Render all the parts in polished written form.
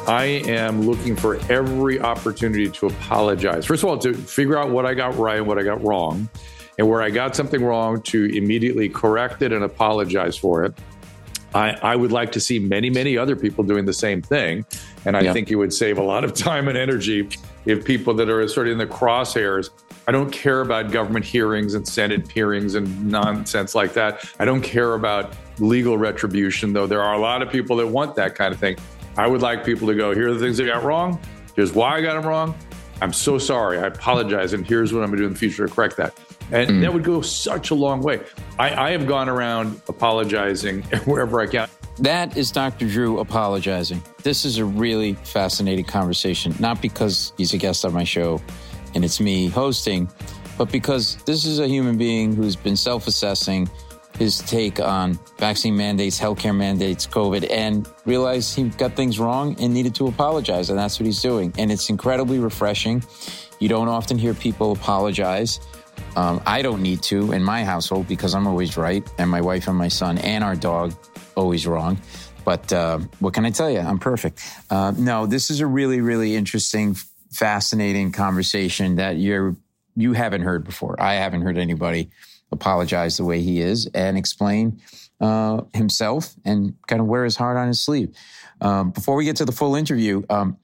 I am looking for every opportunity to apologize. First of all, to figure out what I got right and what I got wrong, and where I got something wrong, to immediately correct it and apologize for it. I would like to see many, many other people doing the same thing. And I think it would save a lot of time and energy if people that are sort of in the crosshairs. I don't care about government hearings and Senate hearings and nonsense like that. I don't care about legal retribution, though there are a lot of people that want that kind of thing. I would like people to go, here are the things I got wrong. Here's why I got them wrong. I'm so sorry. I apologize. And here's what I'm going to do in the future to correct that. And that would go such a long way. I have gone around apologizing wherever I can. That is Dr. Drew apologizing. This is a really fascinating conversation, not because he's a guest on my show and it's me hosting, but because this is a human being who's been self-assessing his take on vaccine mandates, healthcare mandates, COVID, and realized he got things wrong and needed to apologize. And that's what he's doing. And it's incredibly refreshing. You don't often hear people apologize. I don't need to in my household because I'm always right. And my wife and my son and our dog always wrong. But what can I tell you? I'm perfect. No, this is a really, really interesting, fascinating conversation that you haven't heard before. I haven't heard anybody apologize the way he is and explain himself and kind of wear his heart on his sleeve. Before we get to the full interview,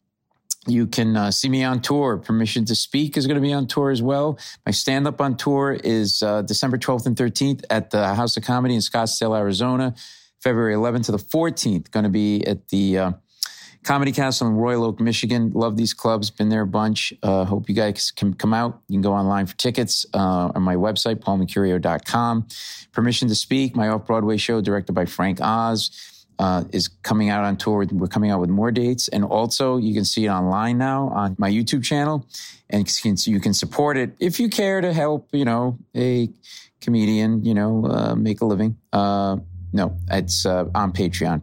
you can see me on tour. Permission to Speak is going to be on tour as well. My stand-up on tour is December 12th and 13th at the House of Comedy in Scottsdale, Arizona. February 11th to the 14th, going to be at the Comedy Castle in Royal Oak, Michigan. Love these clubs. Been there a bunch. Hope you guys can come out. You can go online for tickets on my website, paulmercurio.com. Permission to Speak, my off-Broadway show directed by Frank Oz, is coming out on tour. We're coming out with more dates. And also, you can see it online now on my YouTube channel. And you can support it if you care to help, a comedian, make a living. No, it's on Patreon,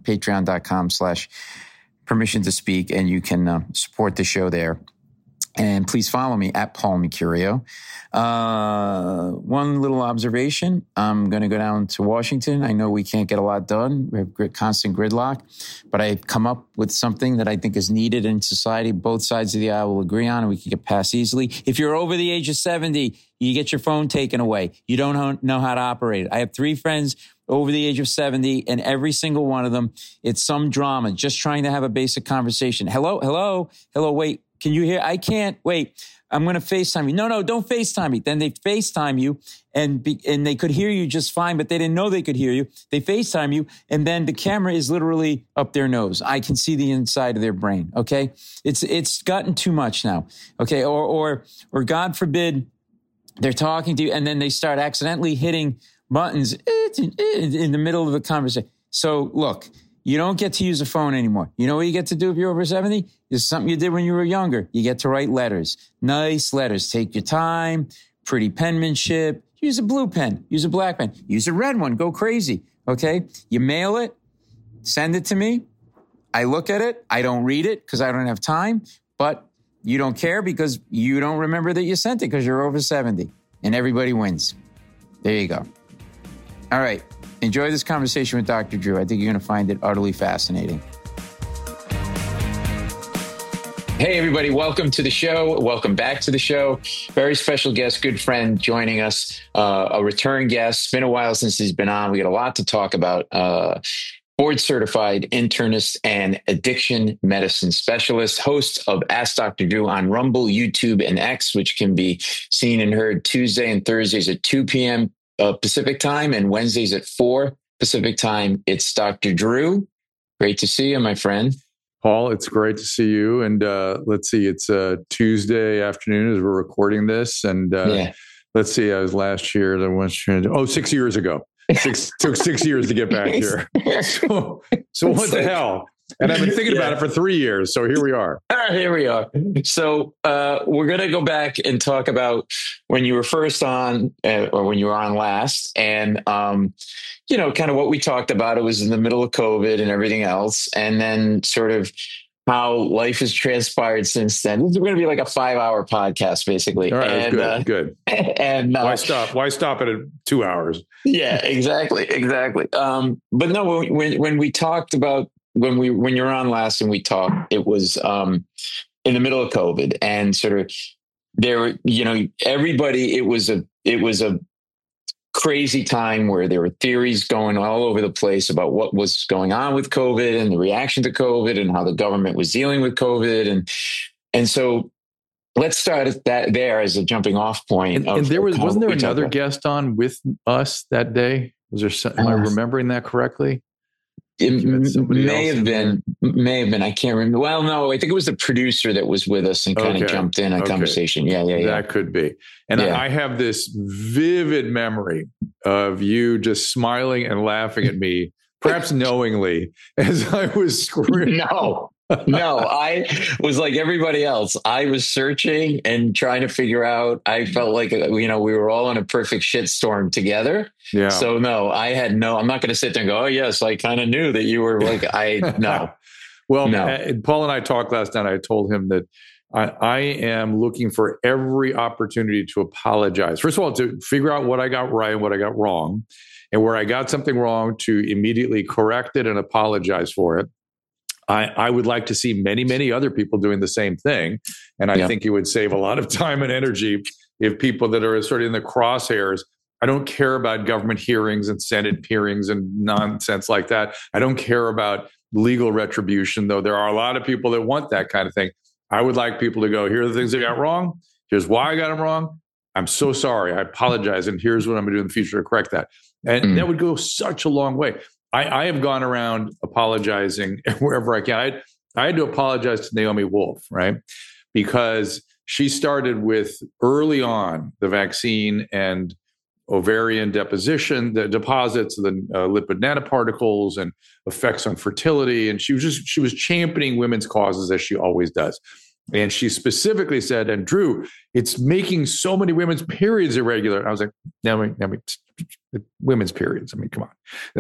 patreon.com/permission to speak. And you can support the show there. And please follow me at Paul Mercurio. One little observation. I'm going to go down to Washington. I know we can't get a lot done. We have constant gridlock. But I've come up with something that I think is needed in society. Both sides of the aisle will agree on, and we can get passed easily. If you're over the age of 70, you get your phone taken away. You don't know how to operate it. I have 3 friends over the age of 70, and every single one of them, it's some drama, just trying to have a basic conversation. Hello, wait. Can you hear? I can't. Wait, I'm going to FaceTime you. No, don't FaceTime me. Then they FaceTime you and they could hear you just fine, but they didn't know they could hear you. They FaceTime you and then the camera is literally up their nose. I can see the inside of their brain. Okay. It's gotten too much now. Okay. Or God forbid they're talking to you and then they start accidentally hitting buttons in the middle of a conversation. So look, you don't get to use a phone anymore. You know what you get to do if you're over 70? It's something you did when you were younger. You get to write letters. Nice letters. Take your time. Pretty penmanship. Use a blue pen. Use a black pen. Use a red one. Go crazy. Okay? You mail it. Send it to me. I look at it. I don't read it because I don't have time. But you don't care because you don't remember that you sent it because you're over 70. And everybody wins. There you go. All right. Enjoy this conversation with Dr. Drew. I think you're going to find it utterly fascinating. Hey, everybody. Welcome to the show. Welcome back to the show. Very special guest, good friend joining us, a return guest. It's been a while since he's been on. We got a lot to talk about. Board-certified internist and addiction medicine specialist, host of Ask Dr. Drew on Rumble, YouTube, and X, which can be seen and heard Tuesday and Thursdays at 2 p.m. Pacific time and Wednesdays at 4 Pacific time. It's Dr. Drew. Great to see you, my friend. Paul, it's great to see you. And let's see, it's Tuesday afternoon as we're recording this. And let's see, I was last year, 6 years ago. Took 6 years to get back here. So what the hell? And I've been thinking about it for 3 years. So here we are. Here we are. So we're going to go back and talk about when you were first on or when you were on last. And, kind of what we talked about. It was in the middle of COVID and everything else. And then sort of how life has transpired since then. This is going to be like a 5-hour podcast, basically. All right, and, good. And why stop? Why stop it at 2 hours? Yeah, exactly. But no, when we talked about when you were on last and we talked, it was in the middle of COVID, and sort of there, everybody. It was a crazy time where there were theories going all over the place about what was going on with COVID and the reaction to COVID and how the government was dealing with COVID, and so. Let's start at that there as a jumping off point. And there wasn't there another guest on with us that day? Was there? Am I remembering that correctly? It may have been. I can't remember. Well, no, I think it was the producer that was with us and kind of jumped in on conversation. Yeah. That could be. And I have this vivid memory of you just smiling and laughing at me, perhaps knowingly, as I was screaming. No, I was like everybody else. I was searching and trying to figure out. I felt like, we were all in a perfect shitstorm together. Yeah. So no, I'm not going to sit there and go, oh yes, I kind of knew that you were like, no. Well, no. Paul and I talked last night. I told him that I am looking for every opportunity to apologize. First of all, to figure out what I got right and what I got wrong, and where I got something wrong to immediately correct it and apologize for it. I would like to see many, many other people doing the same thing. And I think it would save a lot of time and energy if people that are sort of in the crosshairs. I don't care about government hearings and Senate hearings and nonsense like that. I don't care about legal retribution, though there are a lot of people that want that kind of thing. I would like people to go, here are the things I got wrong. Here's why I got them wrong. I'm so sorry. I apologize. And here's what I'm going to do in the future to correct that. And that would go such a long way. I have gone around apologizing wherever I can. I had to apologize to Naomi Wolf, right? Because she started with early on the vaccine and ovarian deposition, the deposits, the lipid nanoparticles and effects on fertility. And she was championing women's causes as she always does. And she specifically said, and Drew, it's making so many women's periods irregular. And I was like, Naomi, women's periods. I mean, come on.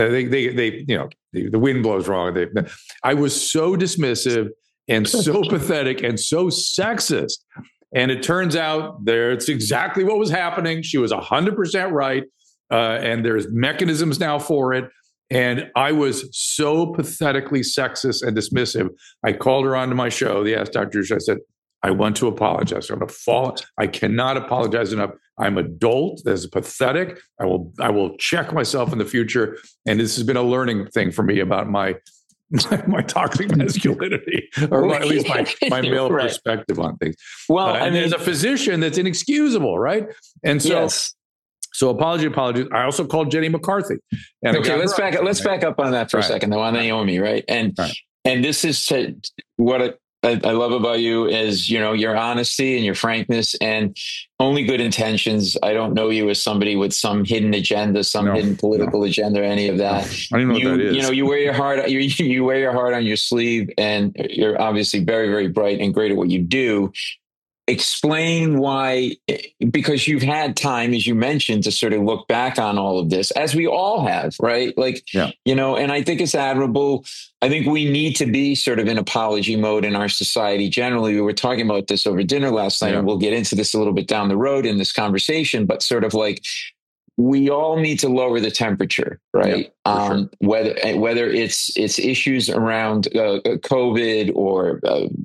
The wind blows wrong. I was so dismissive and so pathetic and so sexist. And it turns out it's exactly what was happening. She was 100% right. And there's mechanisms now for it. And I was so pathetically sexist and dismissive. I called her onto my show, the Ask Dr. Drew. I said, I want to apologize. I'm going to fall. I cannot apologize enough. I'm adult. That's pathetic. I will check myself in the future. And this has been a learning thing for me about my toxic masculinity, or at least my male perspective on things. Well, and as a physician, that's inexcusable, right? And so. Yes. So apologies. I also called Jenny McCarthy. And let's back up on that for a second, though, on Naomi, right? And this is what I love about you is, your honesty and your frankness and only good intentions. I don't know you as somebody with some hidden agenda, hidden political agenda, or any of that. I don't know what that is. You wear your heart. You wear your heart on your sleeve, and you're obviously very, very bright and great at what you do. Explain why, because you've had time, as you mentioned, to sort of look back on all of this, as we all have, right? And I think it's admirable. I think we need to be sort of in apology mode in our society generally. We were talking about this over dinner last night, and we'll get into this a little bit down the road in this conversation, but sort of like, we all need to lower the temperature, right? Sure. Whether it's issues around COVID or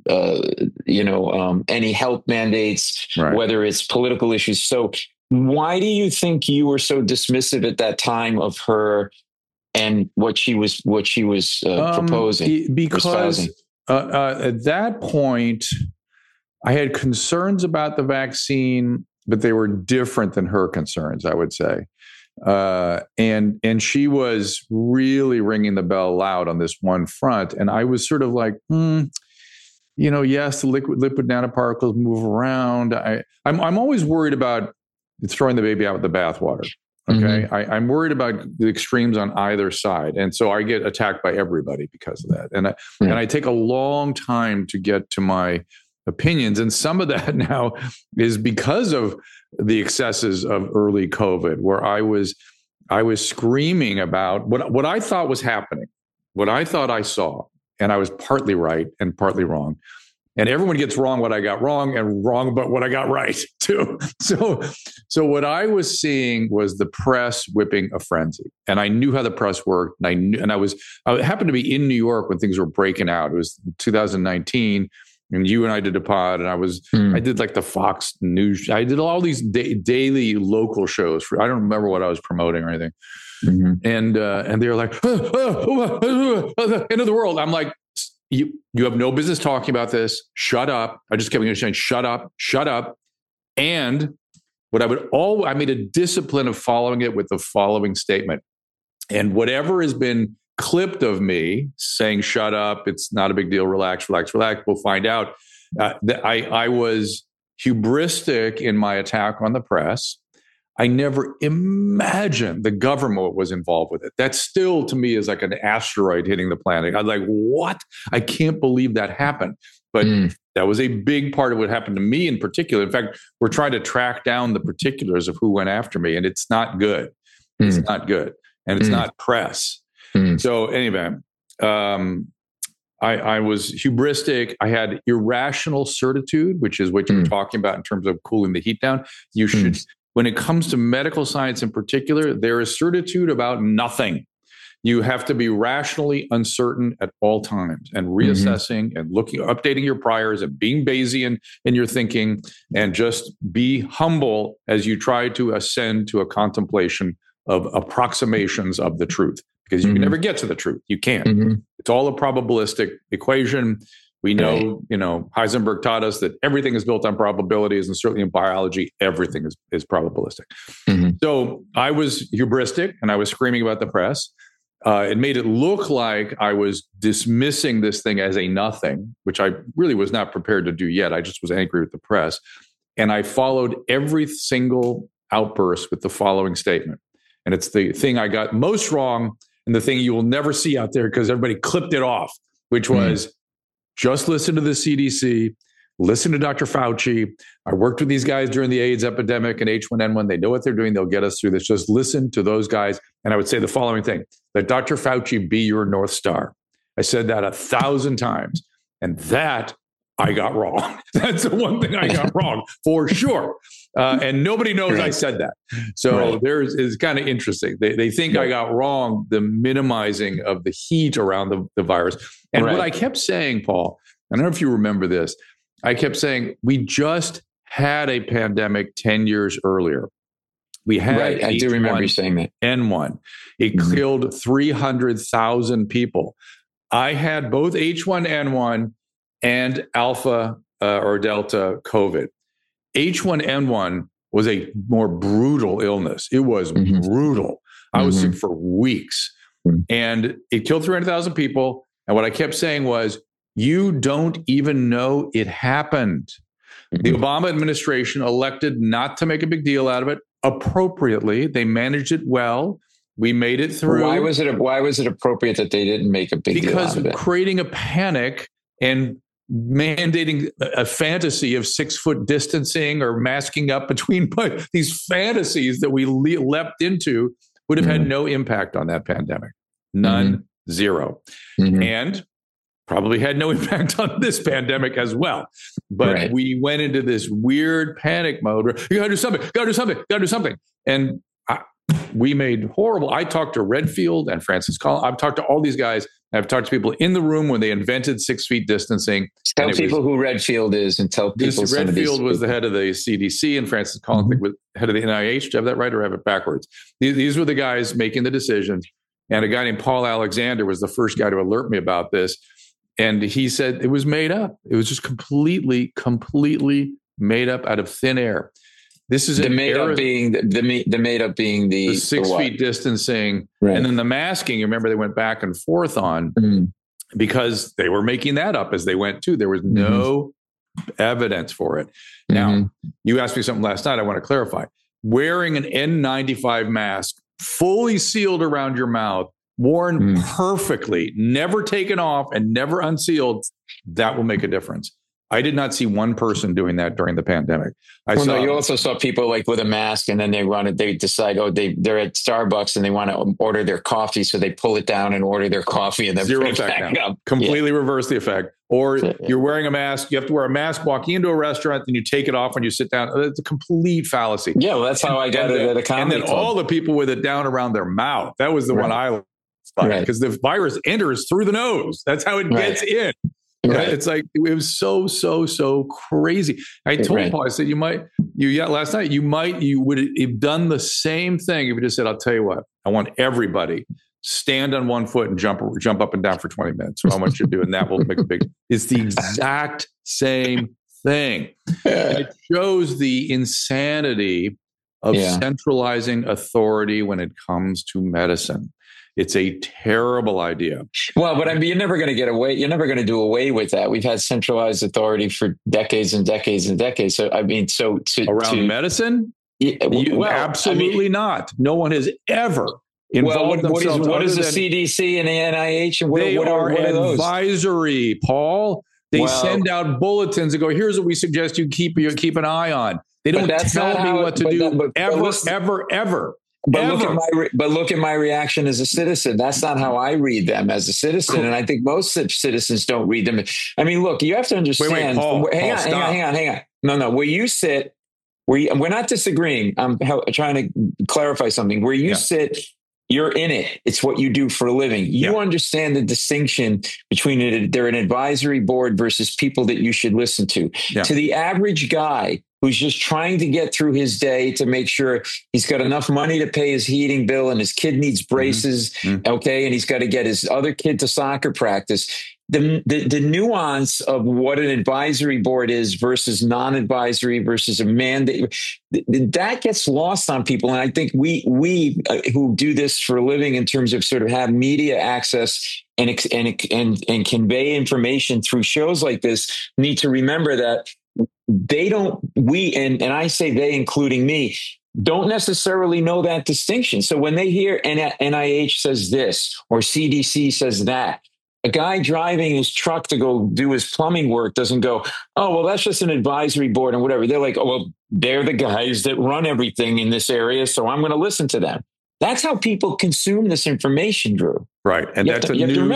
any health mandates, whether it's political issues. So, why do you think you were so dismissive at that time of her and what she was proposing? Because at that point, I had concerns about the vaccine, but they were different than her concerns, I would say. And she was really ringing the bell loud on this one front. And I was sort of like, yes, the lipid nanoparticles move around. I'm always worried about throwing the baby out with the bathwater. Okay. Mm-hmm. I'm worried about the extremes on either side. And so I get attacked by everybody because of that. And I take a long time to get to my opinions. And some of that now is because of the excesses of early COVID, where I was screaming about what I thought was happening, what I thought I saw, and I was partly right and partly wrong, And everyone gets wrong what I got wrong and wrong but what I got right too. So what I was seeing was the press whipping a frenzy. And I knew how the press worked. And I happened to be in New York when things were breaking out. It was 2019. And you and I did a pod, and I did like the Fox News. I did all these daily local shows. I don't remember what I was promoting or anything. Mm-hmm. And they were like, end of the world. I'm like, you have no business talking about this. Shut up. I just kept saying, shut up. And I made a discipline of following it with the following statement. And whatever has been clipped of me saying, shut up, it's not a big deal, relax, we'll find out. I was hubristic in my attack on the press. I never imagined the government was involved with it. That still, to me, is like an asteroid hitting the planet. I'm like, what? I can't believe that happened. But that was a big part of what happened to me in particular. In fact, we're trying to track down the particulars of who went after me, and it's not good. It's not good. And it's not press. So anyway, I was hubristic. I had irrational certitude, which is what you were talking about in terms of cooling the heat down. You should... When it comes to medical science in particular, there is certitude about nothing. You have to be rationally uncertain at all times and reassessing and updating your priors and being Bayesian in your thinking, and just be humble as you try to ascend to a contemplation of approximations of the truth, because you can never get to the truth. You can't. It's all a probabilistic equation. We know, Heisenberg taught us that everything is built on probabilities, and certainly in biology, everything is probabilistic. So I was hubristic, and I was screaming about the press. It made it look like I was dismissing this thing as a nothing, which I really was not prepared to do yet. I just was angry with the press. And I followed every single outburst with the following statement. And it's the thing I got most wrong, and the thing you will never see out there because everybody clipped it off, which was... Just listen to the CDC, listen to Dr. Fauci. I worked with these guys during the AIDS epidemic and H1N1. They know what they're doing. They'll get us through this. Just listen to those guys. And I would say the following thing, that Dr. Fauci be your North Star. I said that 1,000 times. And that I got wrong. That's the one thing I got wrong for sure. And nobody knows I said that. So it's kind of interesting. They think I got wrong the minimizing of the heat around the virus. And what I kept saying, Paul, I don't know if you remember this, I kept saying, we just had a pandemic 10 years earlier. We had I do remember you saying that. N1. It killed 300,000 people. I had both H1N1 and Alpha or Delta COVID. H1N1 was a more brutal illness. It was brutal. I was sick for weeks, and it killed 300,000 people. And what I kept saying was, you don't even know it happened. The Obama administration elected not to make a big deal out of it appropriately. They managed it well. We made it through. Why was it appropriate that they didn't make a big deal out of it? Because creating a panic and mandating a fantasy of 6-foot distancing or masking up between these fantasies that we leapt into would have had no impact on that pandemic. None, zero. And probably had no impact on this pandemic as well. But we went into this weird panic mode where you gotta do something. And we made horrible. I talked to Redfield and Francis Collins. I've talked to all these guys. I've talked to people in the room when they invented 6 feet distancing. Tell people who Redfield is, and tell people. Redfield was the head of the CDC, and Francis Collins was head of the NIH. Do you have that right, or have it backwards? These were the guys making the decisions. And a guy named Paul Alexander was the first guy to alert me about this. And he said it was made up. It was just completely made up out of thin air. This is the made up being the 6 feet distancing, and then the masking. You remember they went back and forth on because they were making that up as they went too. There was no evidence for it. Now, you asked me something last night. I want to clarify. Wearing an N95 mask, fully sealed around your mouth, worn perfectly, never taken off and never unsealed, that will make a difference. I did not see one person doing that during the pandemic. You also saw people like with a mask, and then they decide, they're at Starbucks and they want to order their coffee. So they pull it down and order their coffee, and then zero effect now. Completely reverse the effect. Or you're wearing a mask. You have to wear a mask walking into a restaurant, then you take it off when you sit down. It's a complete fallacy. Yeah, well, that's how I got it at a comedy And then club. all the people with it down around their mouth. That was the one I liked, because the virus enters through the nose. That's how it gets in. Right? It's like, it was so crazy. I told Paul, I said, last night, you would have done the same thing if you just said, I'll tell you what, I want everybody stand on one foot and jump up and down for 20 minutes. So I want you to do, and that will make a big. It's the exact same thing. And it shows the insanity of centralizing authority when it comes to medicine. It's a terrible idea. Well, but I mean, you're never going to get away. You're never going to do away with that. We've had centralized authority for decades and decades and decades. So I mean, around medicine, absolutely not. No one has ever. What is the CDC and the NIH? And they are advisory, Paul. They send out bulletins and go, here's what we suggest you keep an eye on. They don't tell me what to do ever. But look at my reaction as a citizen. That's not how I read them as a citizen. And I think most citizens don't read them. I mean, look, you have to understand. Hang on. No. Where you sit, we're not disagreeing. I'm trying to clarify something. Where you sit, you're in it. It's what you do for a living. You understand the distinction between they're an advisory board versus people that you should listen to. Yeah. To the average guy who's just trying to get through his day to make sure he's got enough money to pay his heating bill and his kid needs braces, okay, and he's got to get his other kid to soccer practice. The nuance of what an advisory board is versus non-advisory versus a mandate, that gets lost on people. And I think we who do this for a living in terms of sort of have media access and convey information through shows like this need to remember that and I say they, including me, don't necessarily know that distinction. So when they hear NIH says this or CDC says that, a guy driving his truck to go do his plumbing work doesn't go, oh, well, that's just an advisory board and whatever. They're like, oh, well, they're the guys that run everything in this area, so I'm going to listen to them. That's how people consume this information, Drew. Right. And that's a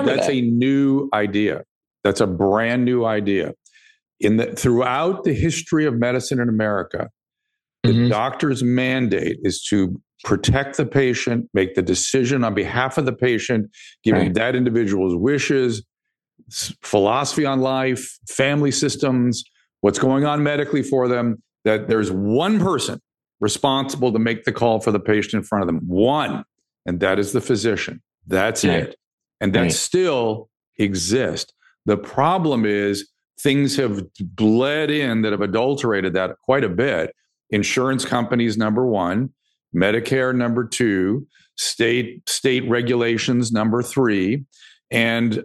new idea. That's a brand new idea. Throughout the history of medicine in America, the doctor's mandate is to protect the patient, make the decision on behalf of the patient, giving that individual's wishes, philosophy on life, family systems, what's going on medically for them, that there's one person responsible to make the call for the patient in front of them. One, and that is the physician. That's it. And that still exists. The problem is things have bled in that have adulterated that quite a bit. Insurance companies, number one. Medicare, number two. State regulations, number three. And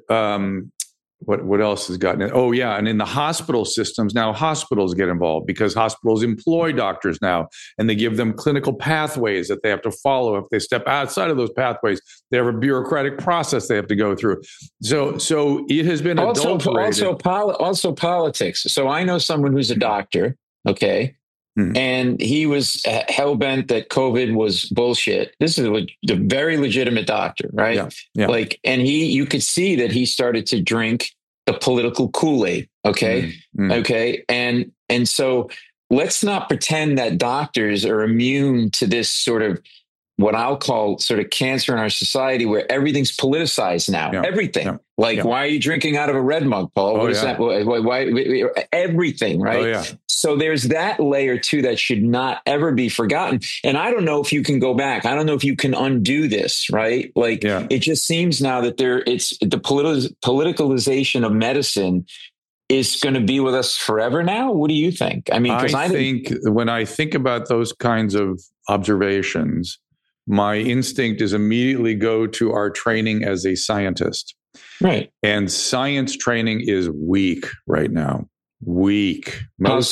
what else has gotten it? Oh, yeah. And in the hospital systems, now hospitals get involved because hospitals employ doctors now, and they give them clinical pathways that they have to follow. If they step outside of those pathways, they have a bureaucratic process they have to go through. So it has been adulterated. Also politics. So I know someone who's a doctor, okay? And he was hell-bent that COVID was bullshit. This is a very legitimate doctor, right? Yeah. And you could see that he started to drink the political Kool-Aid. Okay. Okay. And so let's not pretend that doctors are immune to this sort of what I'll call sort of cancer in our society where everything's politicized now. Yeah. Everything. Yeah. Why are you drinking out of a red mug, Paul? What is that? Why everything, right? Oh, yeah. So there's that layer too that should not ever be forgotten. And I don't know if you can go back. I don't know if you can undo this, right? It just seems now that it's the politicalization of medicine is going to be with us forever now. What do you think? I mean, I think when I think about those kinds of observations, my instinct is immediately go to our training as a scientist. Right. And science training is weak right now. Weak. Most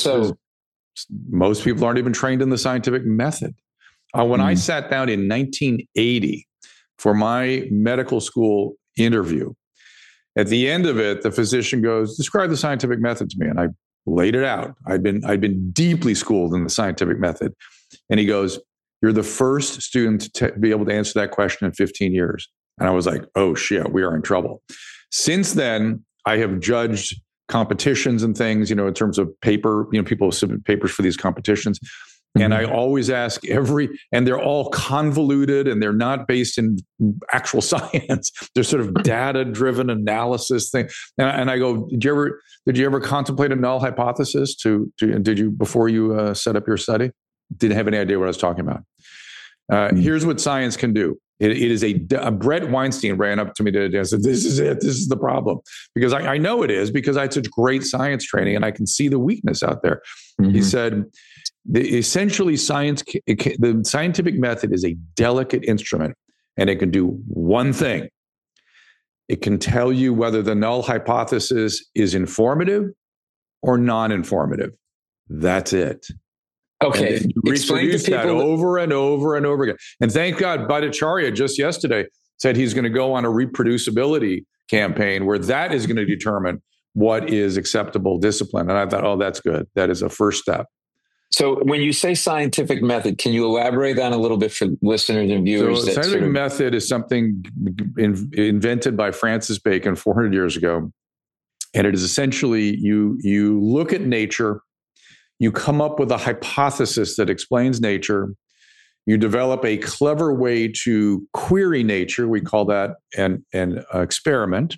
people aren't even trained in the scientific method. When I sat down in 1980 for my medical school interview, at the end of it, the physician goes, describe the scientific method to me. And I laid it out. I'd been deeply schooled in the scientific method. And he goes, you're the first student to be able to answer that question in 15 years. And I was like, oh shit, we are in trouble. Since then, I have judged competitions and things, in terms of paper, people submit papers for these competitions. And I always ask and they're all convoluted and they're not based in actual science. They're sort of data-driven analysis thing. And I go, did you ever contemplate a null hypothesis did you, before you set up your study? Didn't have any idea what I was talking about. Here's what science can do. It is Brett Weinstein ran up to me today and said, this is it. This is the problem. Because I know it is, because I had such great science training and I can see the weakness out there. He said, essentially, the scientific method is a delicate instrument, and it can do one thing. It can tell you whether the null hypothesis is informative or non-informative. That's it. Okay. And you reproduce that over and over and over again. And thank God, Bhattacharya just yesterday said he's going to go on a reproducibility campaign where that is going to determine what is acceptable discipline. And I thought, oh, that's good. That is a first step. So when you say scientific method, can you elaborate on a little bit for listeners and viewers? So scientific method is something invented by Francis Bacon 400 years ago. And it is essentially you look at nature, you come up with a hypothesis that explains nature, you develop a clever way to query nature. We call that an experiment.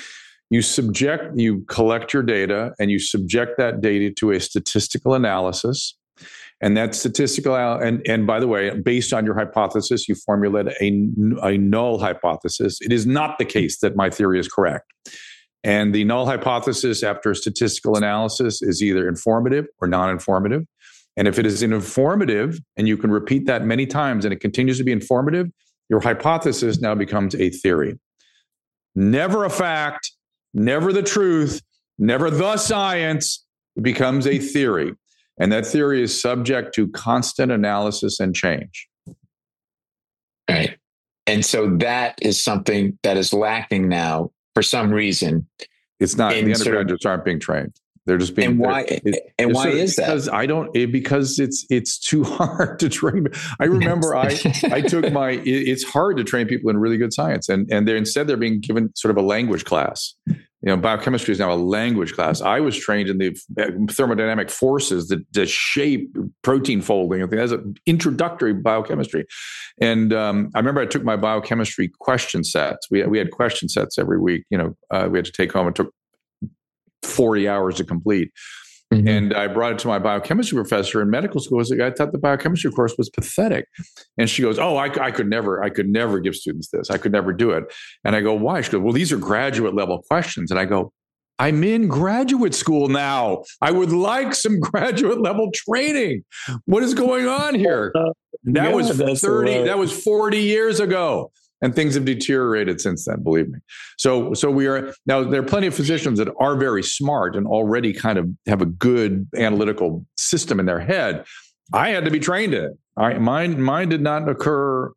You collect your data and you subject that data to a statistical analysis. And that statistical, and by the way, based on your hypothesis, you formulate a null hypothesis. It is not the case that my theory is correct. And the null hypothesis after a statistical analysis is either informative or non-informative. And if it is informative, and you can repeat that many times and it continues to be informative, your hypothesis now becomes a theory. Never a fact, never the truth, never the science. It becomes a theory. And that theory is subject to constant analysis and change. Right. And so that is something that is lacking now for some reason. It's not. The undergraduates aren't being trained. They're just being. And why? Why is that? Because it's too hard to train. I remember I took it's hard to train people in really good science, and they're being given sort of a language class. Biochemistry is now a language class. I was trained in the thermodynamic forces that shape protein folding. I think that's an introductory biochemistry. And I remember I took my biochemistry question sets. We had question sets every week. We had to take home. It took 40 hours to complete. Mm-hmm. And I brought it to my biochemistry professor in medical school. I thought the biochemistry course was pathetic. And she goes, oh, I could never give students this. I could never do it. And I go, why? She goes, well, these are graduate level questions. And I go, I'm in graduate school now. I would like some graduate level training. What is going on here? That was 40 years ago. And things have deteriorated since then, believe me. So we are now. There are plenty of physicians that are very smart and already kind of have a good analytical system in their head. I had to be trained in it. Mine did not occur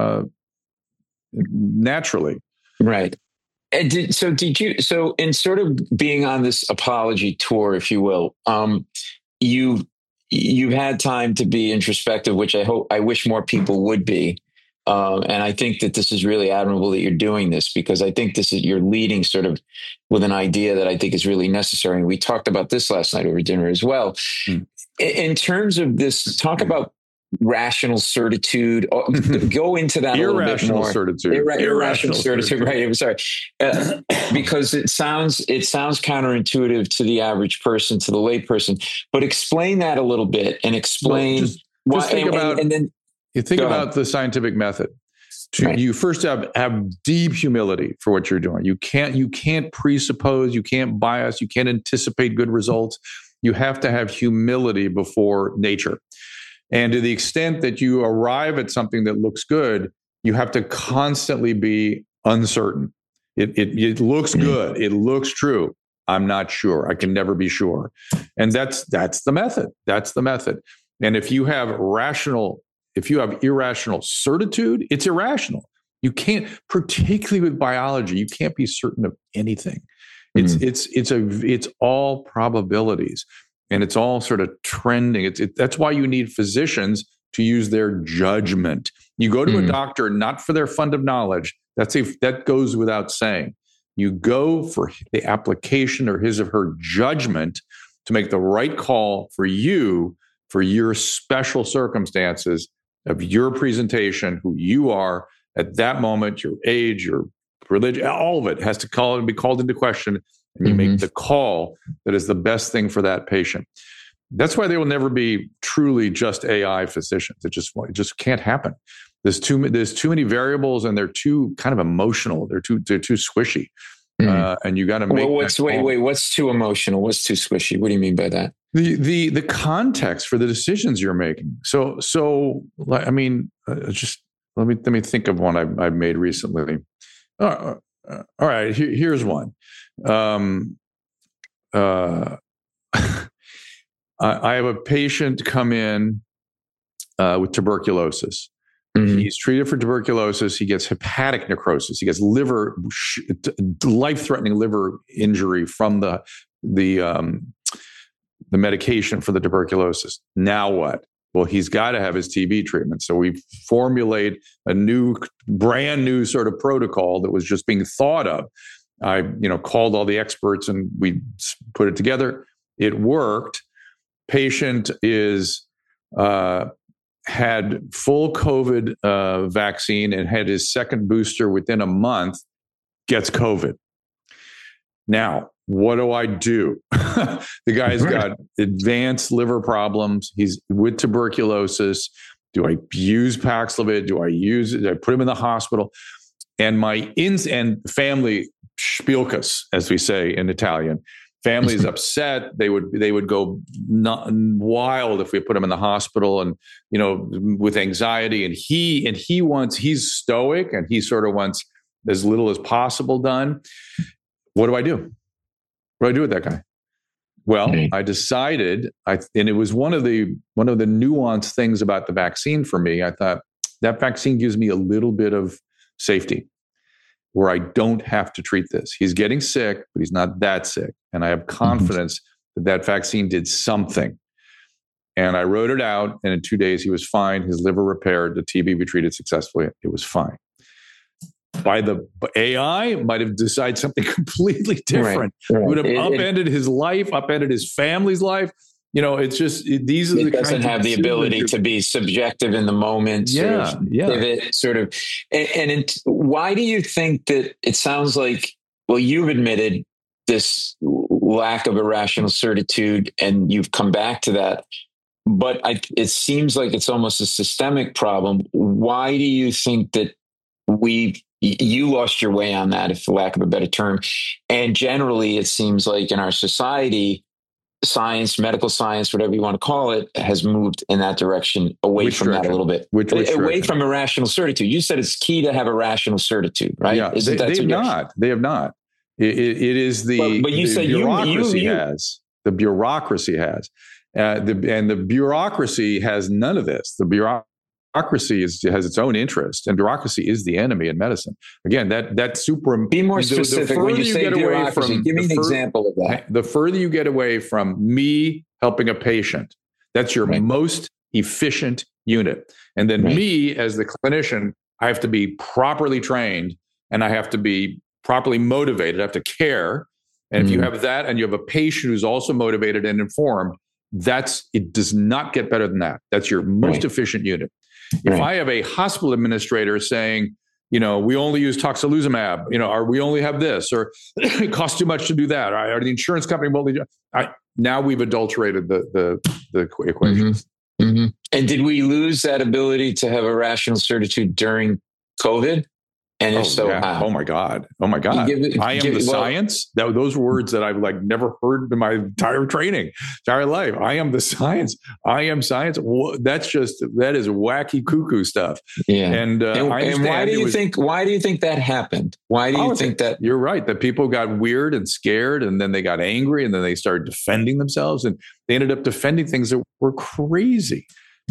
naturally. Right. And so in sort of being on this apology tour, if you will, you've had time to be introspective, which I wish more people would be. And I think that this is really admirable that you're doing this, because I think you're leading sort of with an idea that I think is really necessary. And we talked about this last night over dinner as well. Mm. In terms of this, talk about rational certitude. Go into that a little bit more. Irrational certitude. Right. I'm sorry. Because it sounds counterintuitive to the average person, to the lay person. But explain that a little bit and explain why. Just think about, and then you think about the scientific method. You first have deep humility for what you're doing. You can't presuppose, you can't bias, you can't anticipate good results. You have to have humility before nature. And to the extent that you arrive at something that looks good, you have to constantly be uncertain. It looks good. It looks true. I'm not sure. I can never be sure. And that's the method. That's the method. And if you have irrational certitude, it's irrational. You can't, particularly with biology, you can't be certain of anything. It's all probabilities, and it's all sort of trending. That's why you need physicians to use their judgment. You go to a doctor not for their fund of knowledge. That goes without saying. You go for the application or his or her judgment to make the right call for you, for your special circumstances of your presentation, who you are at that moment, your age, your religion, all of it has to be called into question. And you make the call that is the best thing for that patient. That's why there will never be truly just AI physicians. It just can't happen. There's too many variables, and they're too kind of emotional. They're too squishy, and you got to make. Well, what's too emotional? What's too squishy? What do you mean by that? The context for the decisions you're making. So I mean, just let me think of one I've made recently. All right, here's one. I have a patient come in with tuberculosis. Mm-hmm. He's treated for tuberculosis. He gets hepatic necrosis. He gets life-threatening liver injury from the medication for the tuberculosis. Now what? Well, he's got to have his TB treatment. So we formulate a brand new sort of protocol that was just being thought of. I, called all the experts and we put it together. It worked. Patient had full COVID vaccine and had his second booster within a month, gets COVID. Now, what do I do? The guy's got advanced liver problems. He's with tuberculosis. Do I use Paxlovid? Do I put him in the hospital? And my family spielkas, as we say in Italian. Family is upset. They would go wild if we put him in the hospital, and with anxiety. And he's stoic, and he sort of wants as little as possible done. What do I do? What do I do with that guy? Well, I decided, and it was one of the nuanced things about the vaccine for me. I thought that vaccine gives me a little bit of safety, where I don't have to treat this. He's getting sick, but he's not that sick. And I have confidence that vaccine did something. And I wrote it out, and in 2 days, he was fine. His liver repaired. The TB we treated successfully. It was fine. By the AI, might have decided something completely different. Right. It would have upended his life, upended his family's life. It's just these are the kinds of. It doesn't have the ability to be subjective in the moment. Why do you think that it sounds like? Well, you've admitted this lack of irrational certitude, and you've come back to that. But it seems like it's almost a systemic problem. Why do you think that you lost your way on that, for lack of a better term? And generally, it seems like in our society, science, medical science, whatever you want to call it, has moved in that direction, away from that a little bit. Away from irrational certitude. You said it's key to have irrational certitude, right? Yeah, they have not. It is the. But you said bureaucracy has. The bureaucracy has, and the bureaucracy has none of this. The bureaucracy has its own interest, and bureaucracy is the enemy in medicine. Again, that super. Be more specific when you say bureaucracy. Give me an example of that. The further you get away from me helping a patient, that's your most efficient unit. And then me, as the clinician, I have to be properly trained, and I have to be properly motivated. I have to care. And if you have that, and you have a patient who's also motivated and informed, it does not get better than that. That's your most efficient unit. If I have a hospital administrator saying, we only use toxilizumab, or we only have this, or it costs too much to do that, or the insurance company won't. Now we've adulterated the equation. Mm-hmm. Mm-hmm. And did we lose that ability to have a rational certitude during COVID? And if so, how? Oh my God. I am the science. Those words that I've never heard in my entire life. I am the science. I am science. That is wacky cuckoo stuff. Yeah. And why do you think that happened? Why do you think that? You're right. That people got weird and scared, and then they got angry, and then they started defending themselves, and they ended up defending things that were crazy.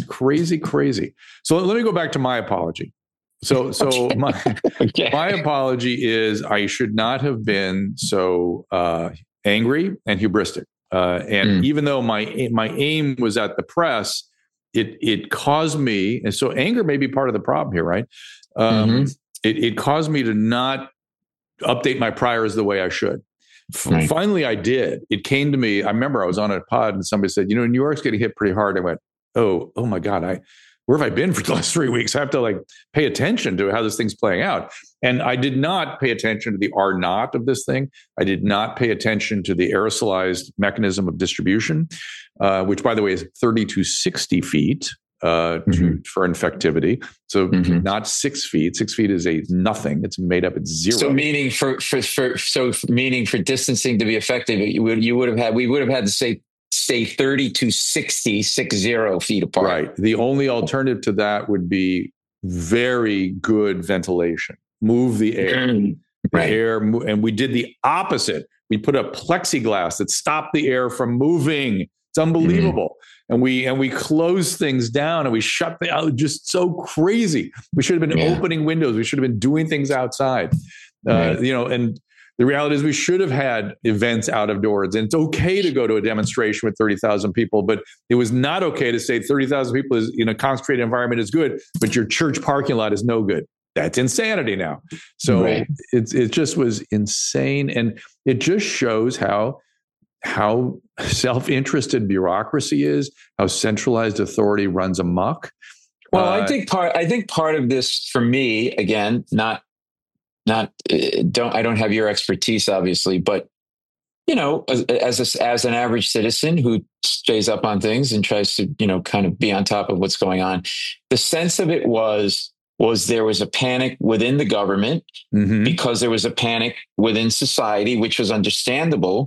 So let me go back to my apology. So my apology is I should not have been so angry and hubristic. Even though my aim was at the press, it caused me, and so anger may be part of the problem here, right? It caused me to not update my priors the way I should. Right. Finally, I did. It came to me. I remember I was on a pod and somebody said, New York's getting hit pretty hard. I went, oh my God, where have I been for the last 3 weeks? I have to pay attention to how this thing's playing out. And I did not pay attention to the R naught of this thing. I did not pay attention to the aerosolized mechanism of distribution, which, by the way, is 30 to 60 feet for infectivity. So not 6 feet. 6 feet is a nothing. It's made up. It's zero. So meaning for distancing to be effective, we would have had to stay 30 to 60 feet apart. Right. The only alternative to that would be very good ventilation. Move the air. Right. And we did the opposite. We put up plexiglass that stopped the air from moving. It's unbelievable. And we closed things down and we shut the out. Just so crazy. We should have been opening windows. We should have been doing things outside. And the reality is we should have had events out of doors. And it's okay to go to a demonstration with 30,000 people, but it was not okay to say 30,000 people in a concentrated environment is good, but your church parking lot is no good. That's insanity now. So it just was insane. And it just shows how self-interested bureaucracy is, how centralized authority runs amok. Well, I think part of this for me, again, I don't have your expertise, obviously, but as an average citizen who stays up on things and tries to, kind of be on top of what's going on, the sense of it was there was a panic within the government because there was a panic within society, which was understandable.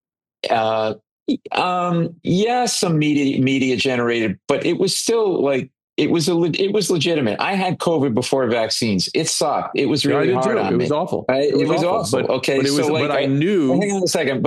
Some media generated, but it was still it was legitimate. I had COVID before vaccines. It sucked. It was really hard on me. It was awful. It was awful. But I knew. Hang on a second.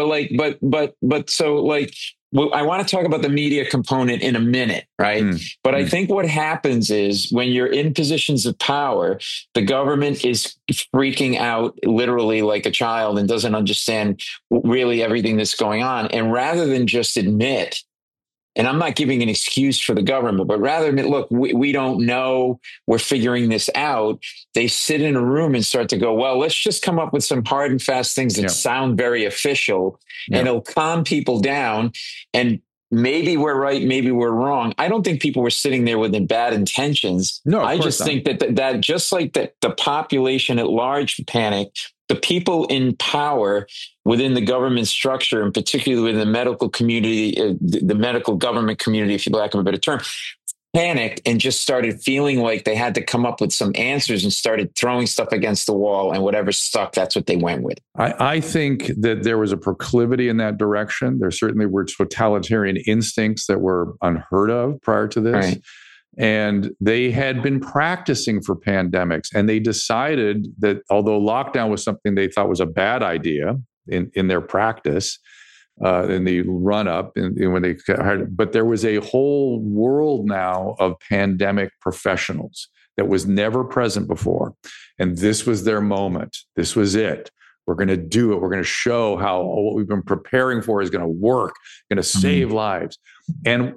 I want to talk about the media component in a minute, right? But I think what happens is when you're in positions of power, the government is freaking out literally like a child and doesn't understand really everything that's going on. And rather than just admit, and I'm not giving an excuse for the government, but rather admit, look, we don't know, we're figuring this out. They sit in a room and start to go, well, let's just come up with some hard and fast things that sound very official and it'll calm people down. And maybe we're right, maybe we're wrong. I don't think people were sitting there with bad intentions. No, I just think that just like that the population at large panicked, the people in power within the government structure, and particularly within the medical community, the medical government community, if you lack of a better term, panicked and just started feeling like they had to come up with some answers and started throwing stuff against the wall, and whatever stuck, that's what they went with. I think that there was a proclivity in that direction. There certainly were totalitarian instincts that were unheard of prior to this. Right. And they had been practicing for pandemics, and they decided that although lockdown was something they thought was a bad idea in their practice, in the run up, but there was a whole world now of pandemic professionals that was never present before. And this was their moment. This was it. We're going to do it. We're going to show how what we've been preparing for is going to work, going to save lives. And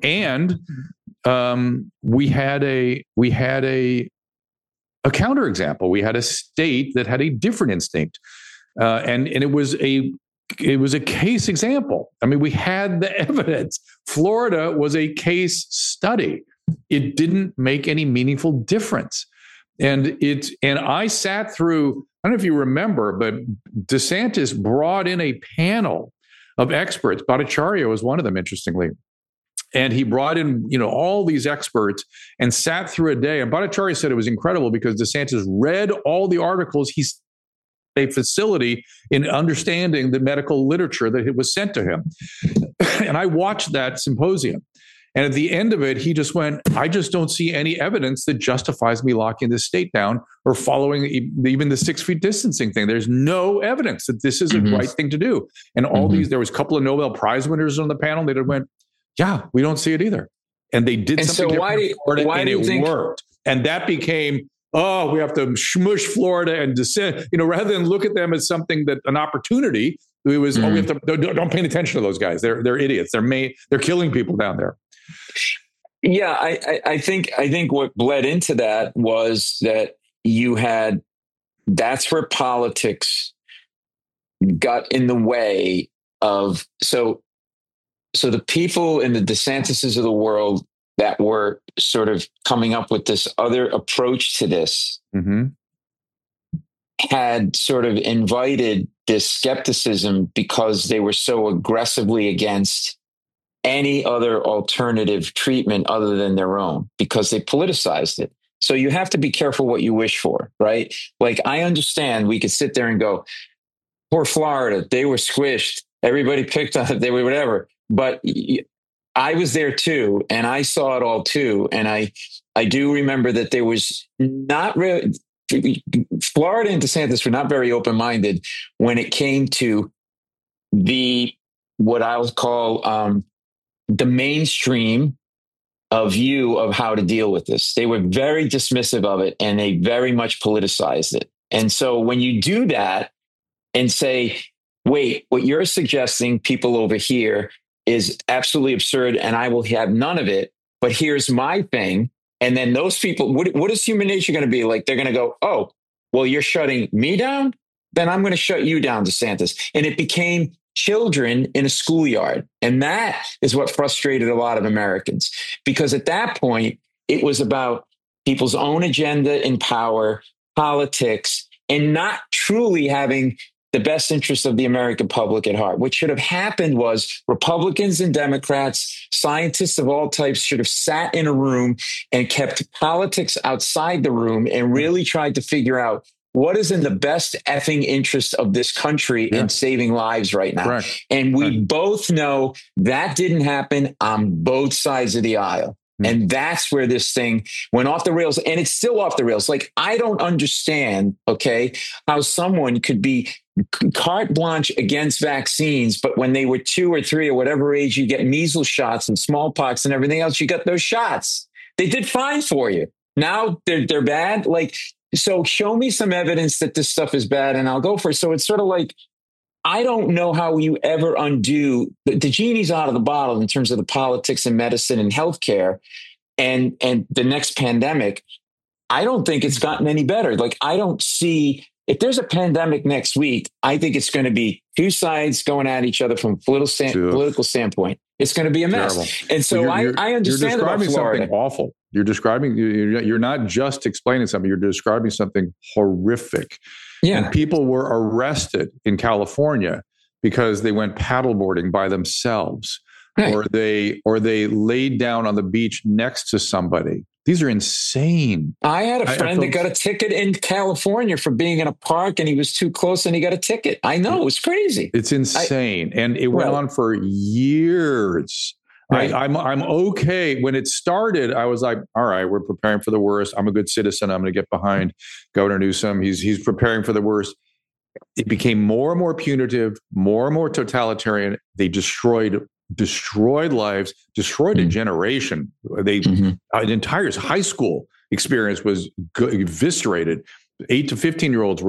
we had a counterexample. We had a state that had a different instinct, and it was a case example. I mean, we had the evidence. Florida was a case study. It didn't make any meaningful difference, and I sat through. I don't know if you remember, but DeSantis brought in a panel of experts. Bhattacharya was one of them, interestingly. And he brought in, all these experts and sat through a day. And Bhattacharya said it was incredible because DeSantis read all the articles. He's a facility in understanding the medical literature that was sent to him. And I watched that symposium. And at the end of it, he just went, I just don't see any evidence that justifies me locking this state down or following even the 6 feet distancing thing. There's no evidence that this is the right thing to do. And all there was a couple of Nobel Prize winners on the panel. They went, yeah, we don't see it either. And they did something different, and it worked. And that became, we have to smush Florida and dissent, rather than look at them as something an opportunity. It was, we have to, don't pay attention to those guys. They're idiots. They're killing people down there. Yeah, I think what bled into that was that that's where politics got in the way of, so the people in the DeSantises of the world that were sort of coming up with this other approach to this had sort of invited this skepticism because they were so aggressively against any other alternative treatment other than their own, because they politicized it. So you have to be careful what you wish for, right? Like, I understand we could sit there and go, poor Florida, they were squished. Everybody picked on it. They were whatever. But I was there too, and I saw it all too. And I do remember that there was not really, Florida and DeSantis were not very open-minded when it came to what I would call the mainstream view of how to deal with this. They were very dismissive of it, and they very much politicized it. And so when you do that and say, wait, what you're suggesting, people over here, is absolutely absurd, and I will have none of it, but here's my thing. And then those people, what is human nature going to be like? They're going to go, oh, well, you're shutting me down? Then I'm going to shut you down, DeSantis. And it became children in a schoolyard. And that is what frustrated a lot of Americans, because at that point, it was about people's own agenda in power, politics, and not truly having the best interests of the American public at heart. What should have happened was Republicans and Democrats, scientists of all types, should have sat in a room and kept politics outside the room and really tried to figure out what is in the best effing interest of this country in saving lives right now. Correct. And we both know that didn't happen on both sides of the aisle. And that's where this thing went off the rails, and it's still off the rails. Like, I don't understand, how someone could be carte blanche against vaccines, but when they were 2 or 3 or whatever age, you get measles shots and smallpox and everything else, you got those shots. They did fine for you. Now they're bad. Like, so show me some evidence that this stuff is bad, and I'll go for it. So it's sort of like, I don't know how you ever undo the genie's out of the bottle in terms of the politics and medicine and healthcare and the next pandemic. I don't think it's gotten any better. Like, I don't see, if there's a pandemic next week, I think it's going to be two sides going at each other from a political standpoint. It's going to be a mess. Terrible. And so I understand about Florida. You're describing something awful. You're not just explaining something. You're describing something horrific. Yeah. And people were arrested in California because they went paddleboarding by themselves, right, or they laid down on the beach next to somebody. These are insane. I had a friend that got a ticket in California for being in a park, and he was too close and he got a ticket. I know, it was crazy. It's insane. And it went on for years. Right. I'm okay. When it started, I was like, all right, we're preparing for the worst. I'm a good citizen. I'm going to get behind Governor Newsom. He's preparing for the worst. It became more and more punitive, more and more totalitarian. They destroyed lives, destroyed a generation. An entire high school experience was eviscerated. 8 to 15-year-olds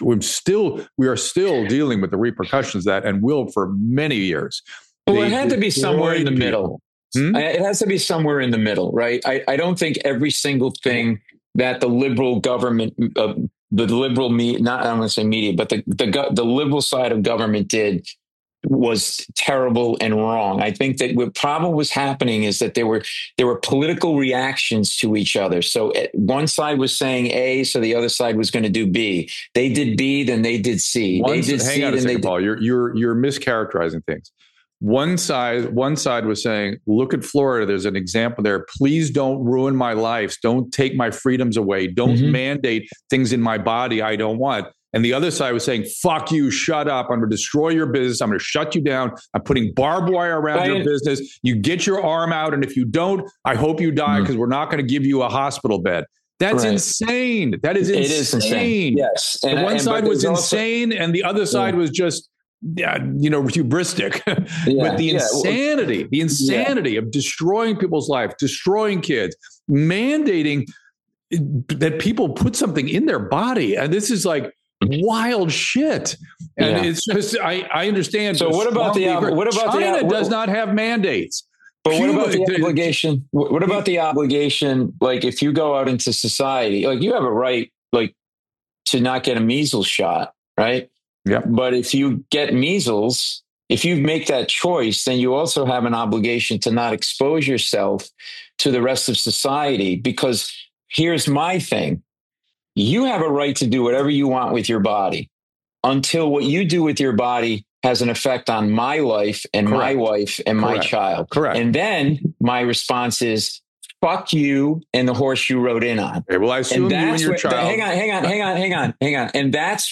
we are still dealing with the repercussions of that, and will for many years. Well, it had to be somewhere in the middle. It has to be somewhere in the middle, right? I don't think every single thing that the liberal government, the liberal media, not I'm going to say media, but the liberal side of government did was terrible and wrong. I think that what problem was happening is that there were political reactions to each other. So one side was saying A, so the other side was going to do B. They did B, then they did C. Hang on a second, Paul. You're mischaracterizing things. One side was saying, look at Florida. There's an example there. Please don't ruin my life. Don't take my freedoms away. Don't mandate things in my body I don't want. And the other side was saying, fuck you, shut up. I'm going to destroy your business. I'm going to shut you down. I'm putting barbed wire around your business. You get your arm out. And if you don't, I hope you die, because we're not going to give you a hospital bed. That's insane. That is insane. It is insane. Yes. And one side was insane, and the other side was just hubristic. But the insanity of destroying people's life, destroying kids, mandating that people put something in their body. And this is like wild shit. And it's just, I understand. So what about China does not have mandates. But what about the obligation? What about the obligation? Like, if you go out into society, like, you have a right, like, to not get a measles shot, right? Yep. But if you get measles, if you make that choice, then you also have an obligation to not expose yourself to the rest of society. Because here's my thing. You have a right to do whatever you want with your body until what you do with your body has an effect on my life and Correct. my wife and my Correct. child. Correct. And then my response fuck you and the horse you rode in on. Okay, well, I assume you and your child. Hang on. And that's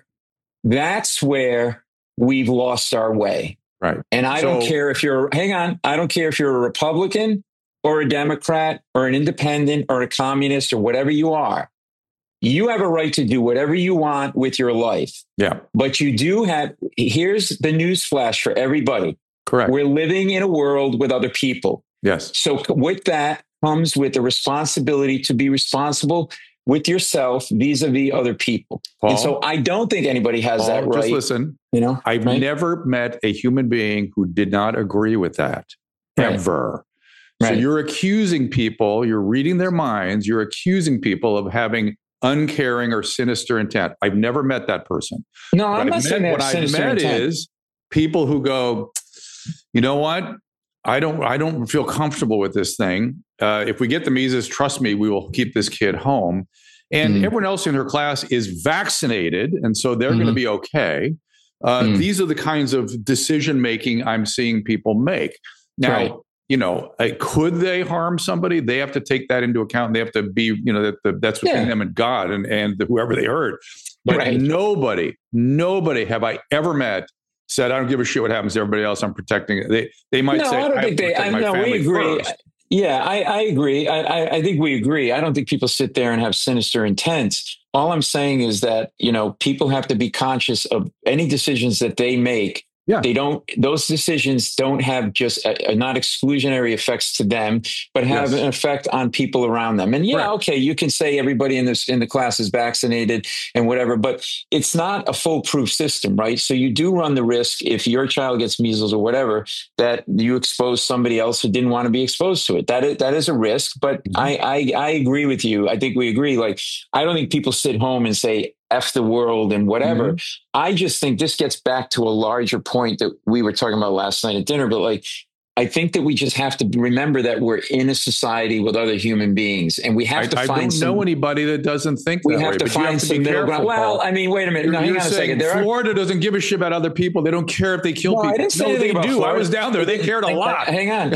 where we've lost our way. Right. And I don't care if you're, I don't care if you're a Republican or a Democrat or an independent or a communist or whatever you are. You have a right to do whatever you want with your life. Yeah. But you do have, here's the news flash for everybody. Correct. We're living in a world with other people. Yes. So with that comes with the responsibility to be responsible with yourself vis-a-vis other people. Paul, and so I don't think anybody has that right. Just listen. I've never met a human being who did not agree with that, ever. So you're accusing people, you're reading their minds, you're accusing people of having uncaring or sinister intent. I've never met that person. No, I'm not saying that. What I've met is people who go, you know what? I don't feel comfortable with this thing. If we get the measles, trust me, we will keep this kid home. And everyone else in her class is vaccinated, and so they're going to be okay. These are the kinds of decision making I'm seeing people make. Now, could they harm somebody? They have to take that into account. And they have to be, that's between them and God and whoever they hurt. But nobody have I ever met said, I don't give a shit what happens to everybody else. I'm protecting it. They might say, I don't think they. We agree. First. Yeah, I agree. I think we agree. I don't think people sit there and have sinister intents. All I'm saying is that, people have to be conscious of any decisions that they make. Yeah. Those decisions don't have just not exclusionary effects to them, but have an effect on people around them. And okay, you can say everybody in the class is vaccinated and whatever, but it's not a foolproof system, right? So you do run the risk if your child gets measles or whatever, that you expose somebody else who didn't want to be exposed to it. That is a risk, but I agree with you. I think we agree. Like, I don't think people sit home and say, F the world and whatever. I just think this gets back to a larger point that we were talking about last night at dinner. But I think that we just have to remember that we're in a society with other human beings, and we have to find. I don't know anybody that doesn't think that way. We have to find some middle ground. Well, I mean, wait a minute. Hang on a second. Florida doesn't give a shit about other people. They don't care if they kill people. I didn't say anything about Florida. I was down there. They cared a lot. Hang on.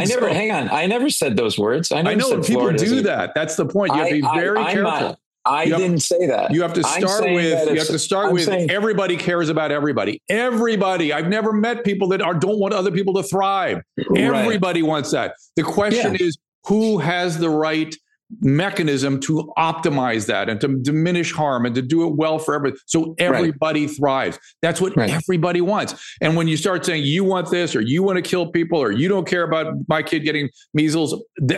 I never said those words. I know people do that. That's the point. You have to be very careful. I didn't say that. You have to start with everybody cares about everybody. Everybody. I've never met people that don't want other people to thrive. Everybody wants that. The question is, who has the right mechanism to optimize that and to diminish harm and to do it well for everybody, so everybody thrives. That's what everybody wants. And when you start saying you want this, or you want to kill people, or you don't care about my kid getting measles,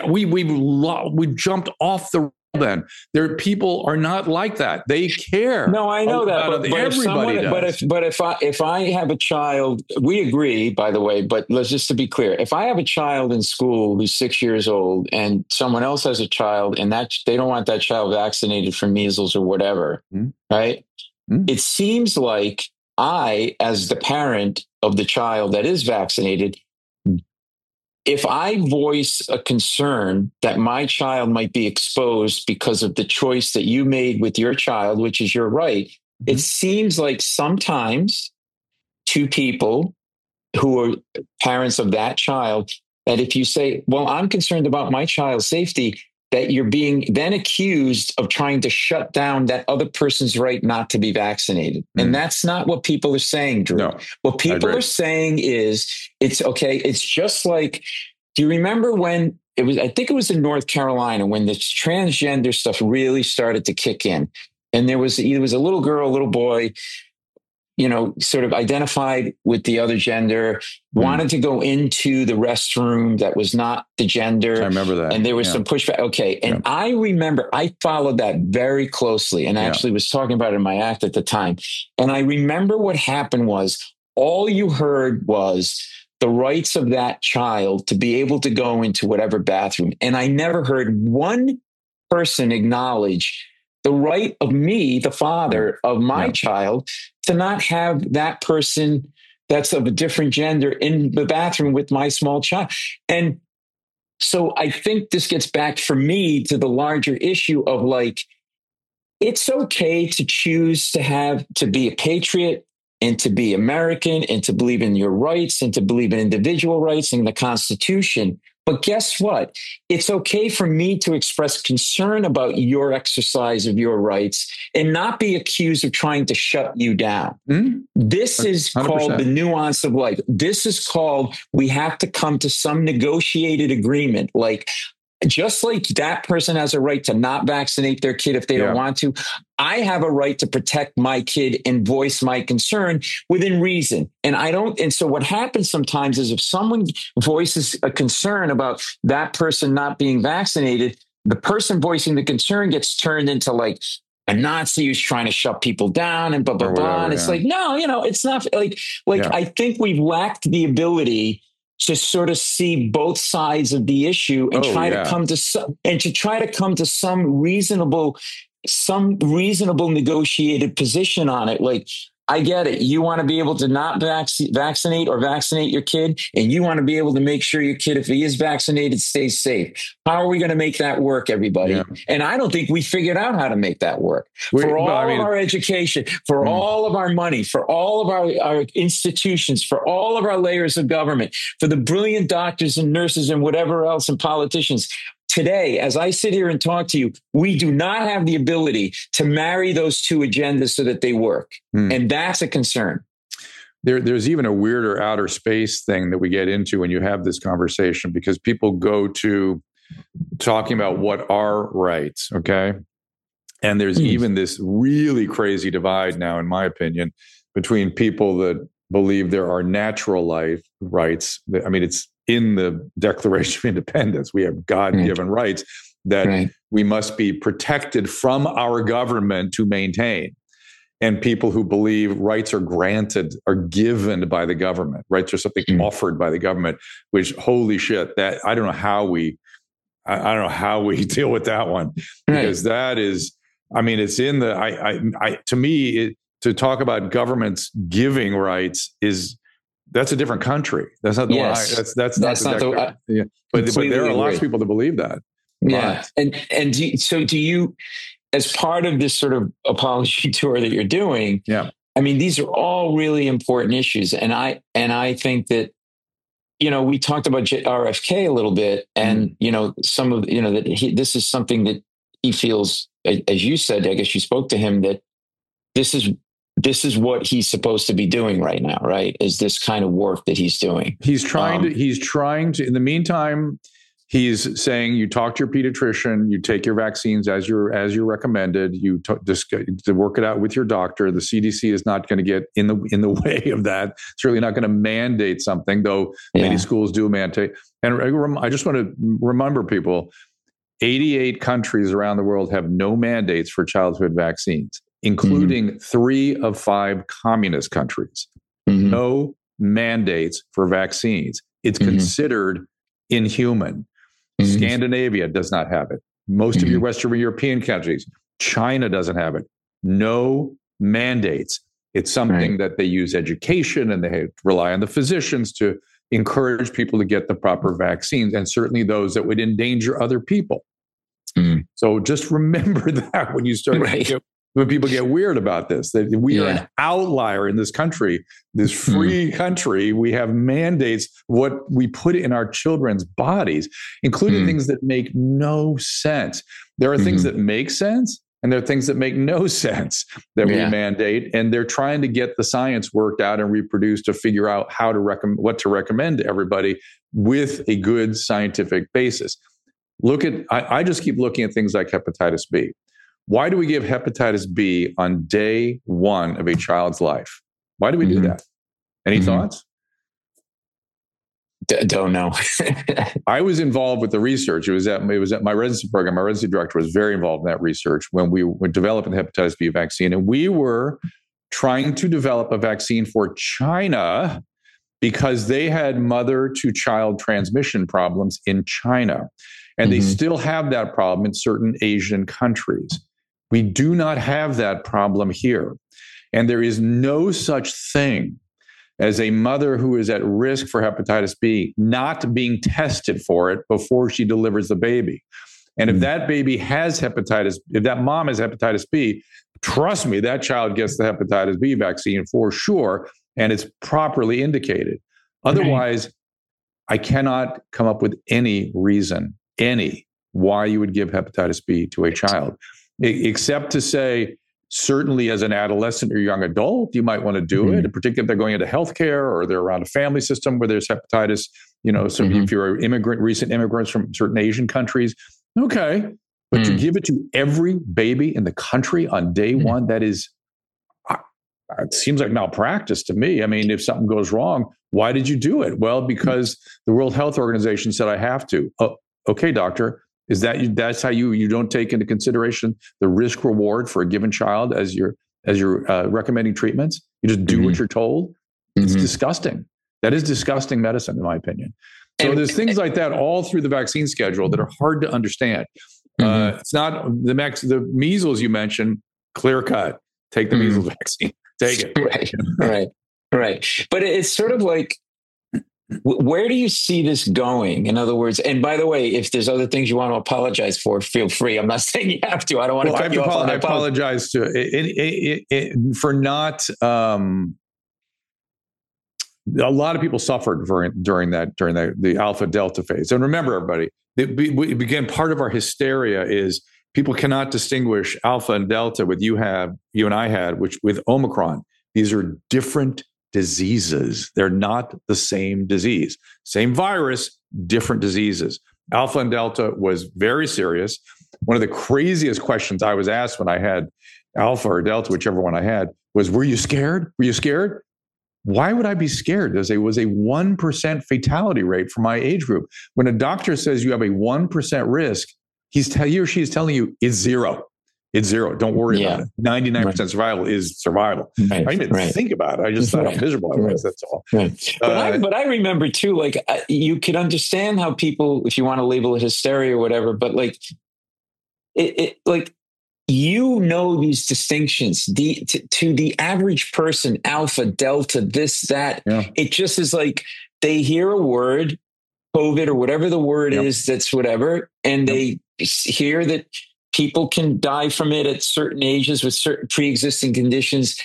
we jumped off the. Then people are not like that. They care. No, I know that. But everybody does. But if I have a child, we agree, by the way. But let's just to be clear, if I have a child in school who's 6 years old, and someone else has a child, and that they don't want that child vaccinated for measles or whatever, right? It seems like I, as the parent of the child that is vaccinated, if I voice a concern that my child might be exposed because of the choice that you made with your child, which is your right, it seems like sometimes to people who are parents of that child, that if you say, well, I'm concerned about my child's safety, that you're being then accused of trying to shut down that other person's right not to be vaccinated. And that's not what people are saying, Drew. No, what people are saying is, it's okay. It's just like, do you remember when it was, I think it was in North Carolina, when this transgender stuff really started to kick in, and there was a little girl, a little boy, sort of identified with the other gender, wanted to go into the restroom that was not the gender. I remember that. And there was some pushback. Okay. And I remember I followed that very closely and actually was talking about it in my act at the time. And I remember what happened was all you heard was the rights of that child to be able to go into whatever bathroom. And I never heard one person acknowledge the right of me, the father of my child, to not have that person that's of a different gender in the bathroom with my small child. And so I think this gets back for me to the larger issue of like, it's okay to choose to be a patriot and to be American and to believe in your rights and to believe in individual rights and the Constitution. But guess what? It's okay for me to express concern about your exercise of your rights and not be accused of trying to shut you down. Mm-hmm. This is 100%. Called the nuance of life. This is called, we have to come to some negotiated agreement. Like, just like that person has a right to not vaccinate their kid if they don't want to, I have a right to protect my kid and voice my concern within reason. And so what happens sometimes is if someone voices a concern about that person not being vaccinated, the person voicing the concern gets turned into like a Nazi who's trying to shut people down and blah, blah, blah. And it's like, no, it's not like I think we've lacked the ability to sort of see both sides of the issue and try to come to some reasonable negotiated position on it. Like, I get it. You want to be able to not vaccinate or vaccinate your kid, and you want to be able to make sure your kid, if he is vaccinated, stays safe. How are we going to make that work, everybody? Yeah. And I don't think we figured out how to make that work. For all of our education, for all of our money, for all of our institutions, for all of our layers of government, for the brilliant doctors and nurses and whatever else and politicians. Today, as I sit here and talk to you, we do not have the ability to marry those two agendas so that they work. And that's a concern. There's even a weirder outer space thing that we get into when you have this conversation, because people go to talking about what are rights, okay? And there's even this really crazy divide now, in my opinion, between people that believe there are natural life rights. I mean, it's in the Declaration of Independence. We have God-given rights that we must be protected from our government to maintain. And people who believe rights are granted, are given by the government. Rights are something offered by the government, which, holy shit, that I don't know how we deal with that one. Because that is, I mean, it's in the, to me, to talk about governments giving rights that's a different country. That's not the one. That's not the. But there are lots of people that believe that. Yeah, and do you, as part of this sort of apology tour that you're doing? Yeah, I mean, these are all really important issues, and I think that we talked about RFK a little bit, and some of that this is something that he feels, as you said, I guess you spoke to him, that this is what he's supposed to be doing right now, right? Is this kind of work that he's doing. He's trying to, in the meantime, he's saying you talk to your pediatrician, you take your vaccines as you're recommended, you just to work it out with your doctor. The CDC is not going to get in the way of that. It's really not going to mandate something, though many schools do mandate. And I just want to remember people, 88 countries around the world have no mandates for childhood vaccines, including 3 of 5 communist countries. No mandates for vaccines. It's considered inhuman. Scandinavia does not have it. Most of your Western European countries, China doesn't have it. No mandates. It's something that they use education, and they rely on the physicians to encourage people to get the proper vaccines, and certainly those that would endanger other people. So just remember that when you start when people get weird about this, that we are an outlier in this country, this free country. We have mandates, what we put in our children's bodies, including things that make no sense. There are things that make sense, and there are things that make no sense that we mandate. And they're trying to get the science worked out and reproduced to figure out how to what to recommend to everybody with a good scientific basis. I just keep looking at things like hepatitis B. Why do we give hepatitis B on day 1 of a child's life? Why do we do that? Any thoughts? Don't know. I was involved with the research. It was at my residency program. My residency director was very involved in that research when we were developing the hepatitis B vaccine. And we were trying to develop a vaccine for China because they had mother-to-child transmission problems in China. And they still have that problem in certain Asian countries. We do not have that problem here. And there is no such thing as a mother who is at risk for hepatitis B not being tested for it before she delivers the baby. And if that baby has hepatitis, if that mom has hepatitis B, trust me, that child gets the hepatitis B vaccine for sure, and it's properly indicated. Otherwise, I cannot come up with any reason, why you would give hepatitis B to a child, except to say, certainly as an adolescent or young adult, you might want to do it, particularly if they're going into healthcare or they're around a family system where there's hepatitis, so if you're recent immigrants from certain Asian countries, okay. But to give it to every baby in the country on day one, that is, it seems like malpractice to me. I mean, if something goes wrong, why did you do it? Well, because the World Health Organization said I have to. Oh, okay, doctor. Is that's how you don't take into consideration the risk reward for a given child as you're recommending treatments? You just do what you're told. It's disgusting. That is disgusting medicine, in my opinion. So there's things like that all through the vaccine schedule that are hard to understand. It's not the measles you mentioned, clear cut. Take the measles vaccine. Take it. Right. But it's sort of like, where do you see this going? In other words, and by the way, if there's other things you want to apologize for, feel free. I'm not saying you have to. I don't want to cut you off. I apologize for not. A lot of people suffered during the Alpha Delta phase. And remember, everybody, again, part of our hysteria is people cannot distinguish Alpha and Delta with you and I had, which with Omicron. These are different diseases. They're not the same disease. Same virus, different diseases. Alpha and Delta was very serious. One of the craziest questions I was asked when I had Alpha or Delta, whichever one I had, was, were you scared? Were you scared? Why would I be scared? There was a 1% fatality rate for my age group. When a doctor says you have a 1% risk, he or she is telling you it's zero. It's zero. Don't worry about it. 99% survival is survival. I didn't even think about it. I just thought how miserable I was. That's all. But I remember too, like you could understand how people, if you want to label it hysteria or whatever, but like it these distinctions. To the average person, Alpha, Delta, this, that. Yeah. It just is like they hear a word, COVID or whatever the word is, that's whatever, and they hear that people can die from it at certain ages with certain pre-existing conditions.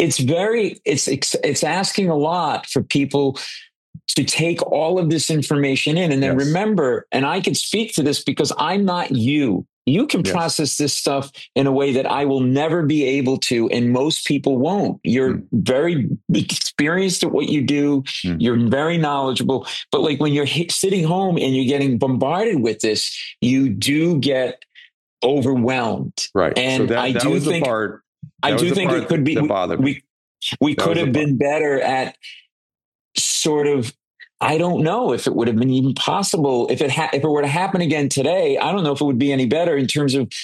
It's asking a lot for people to take all of this information in. And then remember, and I can speak to this because I'm not you. You can process this stuff in a way that I will never be able to, and most people won't. You're very experienced at what you do. You're very knowledgeable. But like when you're sitting home and you're getting bombarded with this, you do get overwhelmed. Right. And so I do think it could be, we could have been better at sort of, I don't know if it would have been even possible if it were to happen again today. I don't know if it would be any better in terms of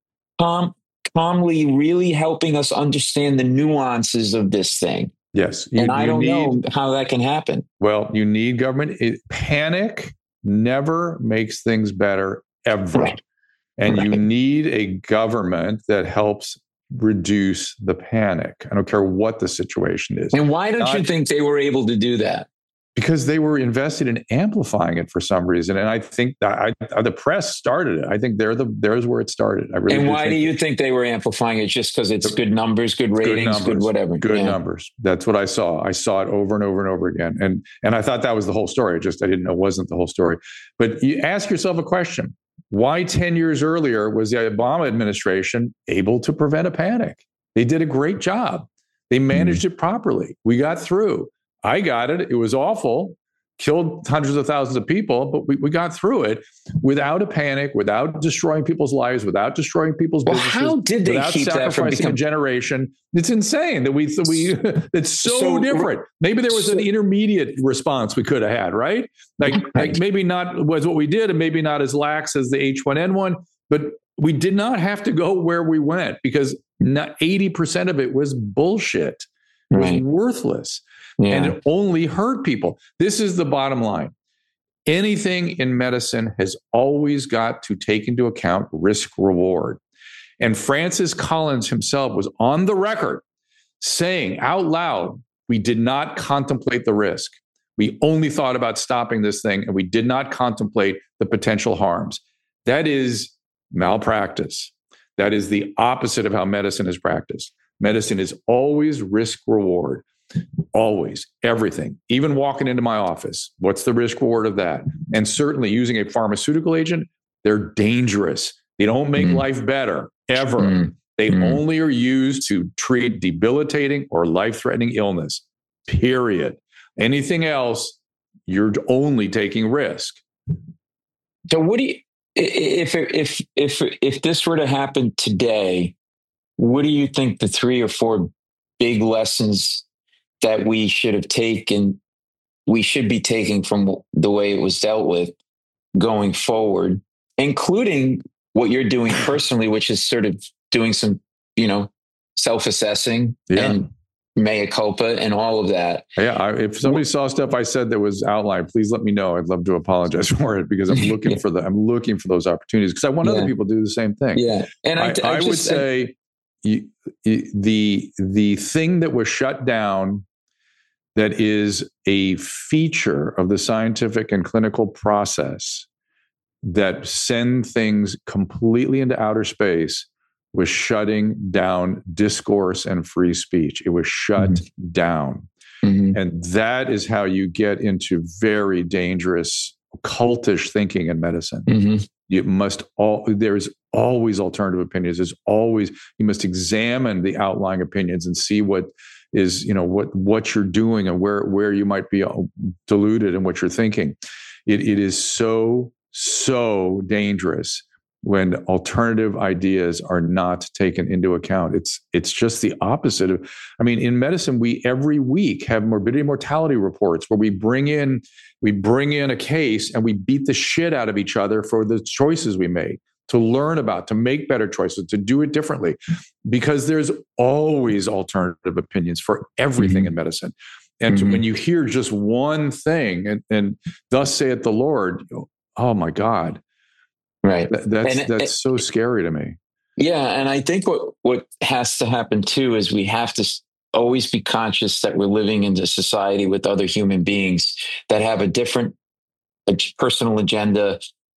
calmly really helping us understand the nuances of this thing. Yes. I don't know how that can happen. Well, you need government. Panic never makes things better, ever. Right. And you need a government that helps reduce the panic. I don't care what the situation is. And why don't you think they were able to do that? Because they were invested in amplifying it for some reason. And I think that the press started it. I think there's where it started. And why do you think they were amplifying it? Just because it's good numbers, good ratings, good whatever? Good numbers. That's what I saw. I saw it over and over and over again. And I thought that was the whole story. I didn't know it wasn't the whole story. But you ask yourself a question. Why 10 years earlier was the Obama administration able to prevent a panic? They did a great job. They managed it properly. We got through. I got it. It was awful. Killed hundreds of thousands of people, but we got through it without a panic, without destroying people's lives, without destroying people's businesses. How did they without keep sacrificing a generation? It's insane that we it's so different. Maybe there was an intermediate response we could have had, right? Like maybe not was what we did, and maybe not as lax as the H1N1, but we did not have to go where we went because 80% of it was bullshit. It was worthless. Yeah. And it only hurt people. This is the bottom line. Anything in medicine has always got to take into account risk reward. And Francis Collins himself was on the record saying out loud, we did not contemplate the risk. We only thought about stopping this thing, and we did not contemplate the potential harms. That is malpractice. That is the opposite of how medicine is practiced. Medicine is always risk reward, always, everything. Even walking into my office, what's the risk reward of that? And certainly using a pharmaceutical agent, they're dangerous. They don't make life better, ever. They only are used to treat debilitating or life-threatening illness, period. Anything else, you're only taking risk. So what do you, if this were to happen today, what do you think the 3 or 4 big lessons that we should have taken, we should be taking from the way it was dealt with going forward, including what you're doing personally, which is sort of doing some, self-assessing and mea culpa and all of that. Yeah. If somebody saw stuff I said that was outlined, please let me know. I'd love to apologize for it, because I'm looking for I'm looking for those opportunities, because I want other people to do the same thing. Yeah. And I would say the thing that was shut down, that is a feature of the scientific and clinical process that send things completely into outer space, was shutting down discourse and free speech. It was shut down. And that is how you get into very dangerous cultish thinking in medicine. There's always alternative opinions. There's always, you must examine the outlying opinions and see what is, what you're doing and where you might be deluded in what you're thinking. It is so dangerous when alternative ideas are not taken into account. It's just the opposite of, in medicine, we every week have morbidity and mortality reports where we bring in a case and we beat the shit out of each other for the choices we made, to learn about, to make better choices, to do it differently, because there's always alternative opinions for everything in medicine. And when you hear just one thing and thus saith the Lord, oh my God. Right. That's so scary to me. Yeah. And I think what has to happen too is we have to always be conscious that we're living in a society with other human beings that have a different personal agenda,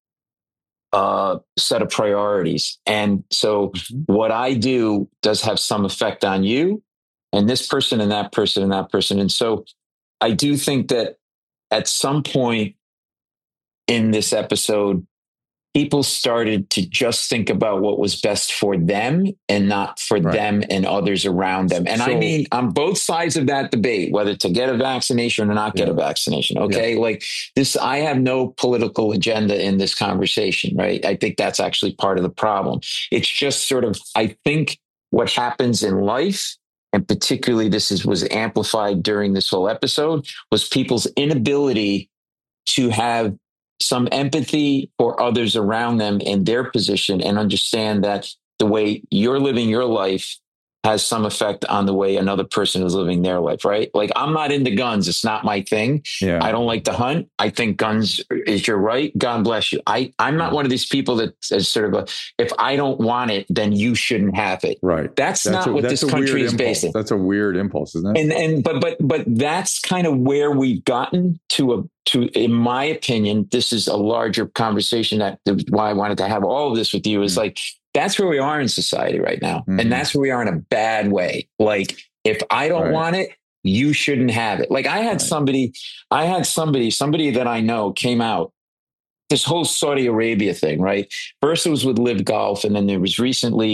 set of priorities. And so what I do does have some effect on you and this person and that person and that person. And so I do think that at some point in this episode, people started to just think about what was best for them and not for them and others around them. And I mean, on both sides of that debate, whether to get a vaccination or not get a vaccination. Okay. Like this, I have no political agenda in this conversation, right? I think that's actually part of the problem. It's just sort of, I think what happens in life, and particularly was amplified during this whole episode, was people's inability to have some empathy for others around them in their position and understand that the way you're living your life has some effect on the way another person is living their life, right? Like, I'm not into guns. It's not my thing. Yeah. I don't like to hunt. I think guns is your right. God bless you. I'm not one of these people that is sort of if I don't want it, then you shouldn't have it. Right. That's not what this country is based on. That's a weird impulse, isn't it? But that's kind of where we've gotten to, in my opinion. This is a larger conversation. That why I wanted to have all of this with you is like, that's where we are in society right now. And that's where we are in a bad way. Like, if I don't want it, you shouldn't have it. Like I had somebody that I know came out, this whole Saudi Arabia thing, right? First it was with Live Golf. And then there was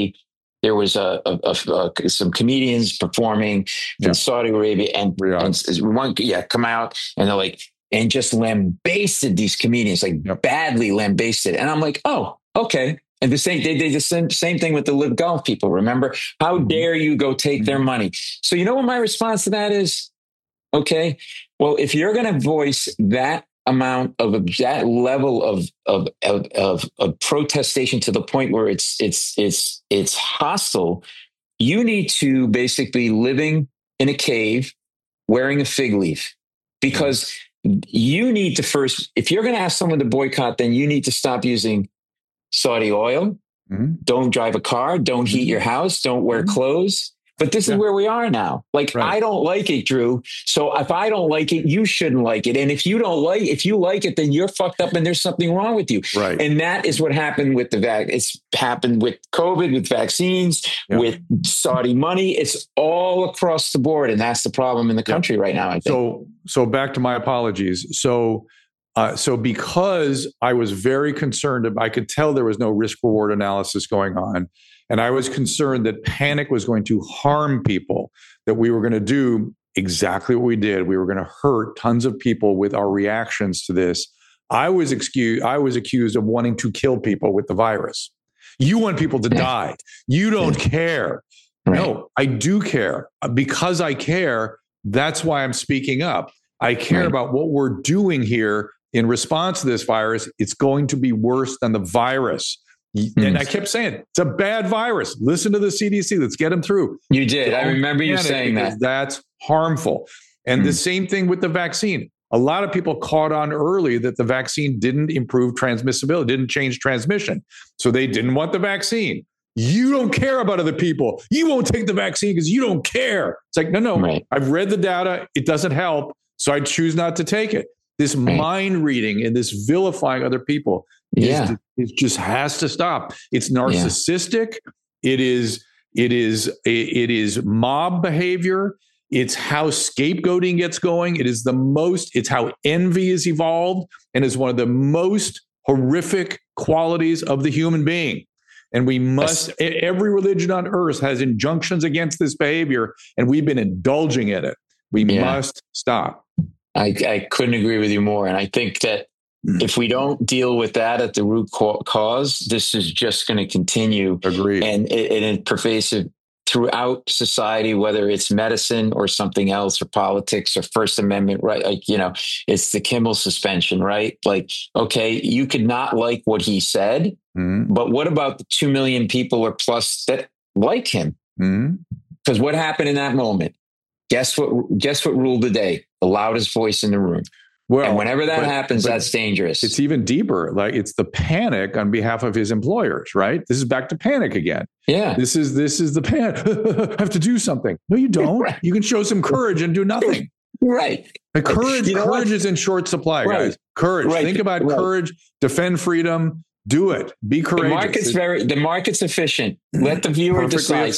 some comedians performing in Saudi Arabia and one, come out and they're like, and just lambasted these comedians, like badly lambasted. And I'm like, oh, okay. And they did the same thing with the Live Golf people. Remember, how dare you go take their money? So you know what my response to that is? Okay, well, if you're going to voice that amount of that level of protestation to the point where it's hostile, you need to basically living in a cave wearing a fig leaf, because you need to first, if you're going to ask someone to boycott, then you need to stop using Saudi oil. don't drive a car, don't heat your house, don't wear clothes. But this is where we are now. Like, I don't like it, Drew. So if I don't like it, you shouldn't like it. And if you like it, then you're fucked up and there's something wrong with you. Right. And that is what happened with it's happened with COVID, with vaccines, with Saudi money. It's all across the board. And that's the problem in the country right now, I think. So back to my apologies. So because I was very concerned, I could tell there was no risk reward analysis going on. And I was concerned that panic was going to harm people, that we were going to do exactly what we did. We were going to hurt tons of people with our reactions to this. I was accused of wanting to kill people with the virus. You want people to die. You don't care. Right. No, I do care. Because I care, that's why I'm speaking up. I care about what we're doing here in response to this virus. It's going to be worse than the virus. And I kept saying, it's a bad virus. Listen to the CDC. Let's get them through. You did. I remember you saying that. That's harmful. And the same thing with the vaccine. A lot of people caught on early that the vaccine didn't improve transmissibility, didn't change transmission. So they didn't want the vaccine. You don't care about other people. You won't take the vaccine because you don't care. It's like, no. Right. I've read the data. It doesn't help. So I choose not to take it. This mind reading and this vilifying other people, it just has to stop. It's narcissistic. It is mob behavior. It's how scapegoating gets going. It's how envy is evolved and is one of the most horrific qualities of the human being. And we must, every religion on earth has injunctions against this behavior, and we've been indulging in it. We must stop. I couldn't agree with you more. And I think that if we don't deal with that at the root cause, this is just going to continue. Agreed. And it's pervasive throughout society, whether it's medicine or something else or politics or First Amendment, right? Like, it's the Kimmel suspension, right? Like, okay, you could not like what he said, but what about the 2 million people or plus that like him? Because what happened in that moment? Guess what ruled the day? The loudest voice in the room. Well, and whenever that happens, that's dangerous. It's even deeper. Like, it's the panic on behalf of his employers, right? This is back to panic again. Yeah. This is the panic. I have to do something. No, you don't. Right. You can show some courage and do nothing. Right. Like, courage is in short supply, guys. Courage. Right. Think about courage. Defend freedom. Do it. Be courageous. The market's efficient. Let the viewer decide.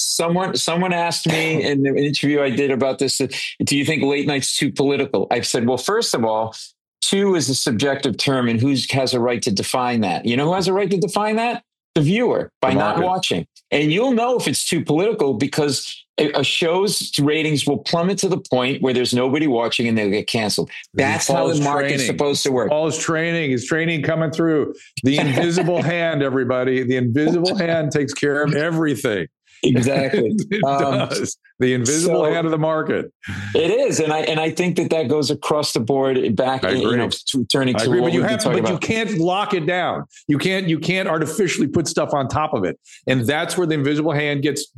Someone asked me in the interview I did about this, do you think late night's too political? I've said, well, first of all, too is a subjective term, and who has a right to define that? You know who has a right to define that? The viewer, by not watching. And you'll know if it's too political because a show's ratings will plummet to the point where there's nobody watching and they'll get canceled. That's how the market's supposed to work. Paul's training. His training coming through. The invisible hand, everybody. The invisible hand takes care of everything. Exactly. It does. The invisible hand of the market. It is. And I think that goes across the board back, turning to what we've been talking about. You can't lock it down. You can't artificially put stuff on top of it. And that's where the invisible hand gets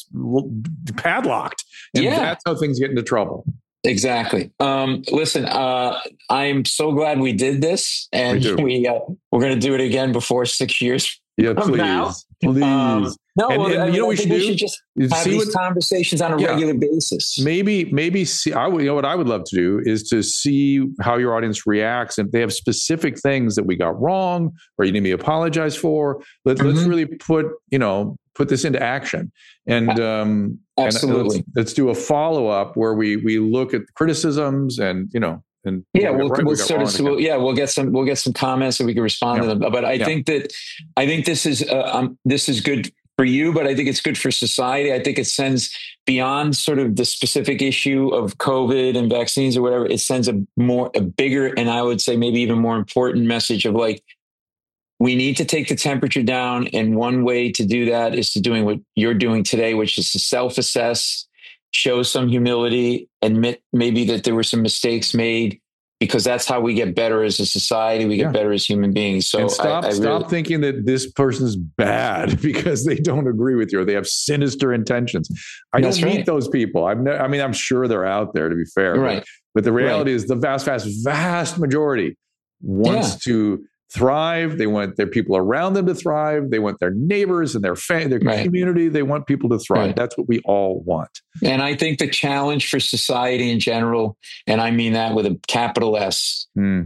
padlocked. And that's how things get into trouble. Exactly. Listen, I'm so glad we did this, and we're going to do it again before 6 years. Yeah, please. Now. Please. We should just have these conversations on a regular basis. Maybe see. What I would love to do is to see how your audience reacts, and if they have specific things that we got wrong or you need me to apologize for. Let's really put this into action, and absolutely. And let's do a follow up where we look at criticisms and. We'll get some comments so we can respond to them. But I think this is good for you, but I think it's good for society. I think it sends beyond sort of the specific issue of COVID and vaccines or whatever. It sends a bigger, and I would say maybe even more important message of like, we need to take the temperature down. And one way to do that is to doing what you're doing today, which is to self-assess, show some humility, admit maybe that there were some mistakes made, because that's how we get better as a society. We get better as human beings. So and stop thinking that this person's bad because they don't agree with you or they have sinister intentions. I don't meet those people. I'm sure they're out there, to be fair. Right. But the reality is the vast, vast, vast majority wants to thrive. They want their people around them to thrive. They want their neighbors and their community. They want people to thrive. Right. That's what we all want. And I think the challenge for society in general, and I mean that with a capital S,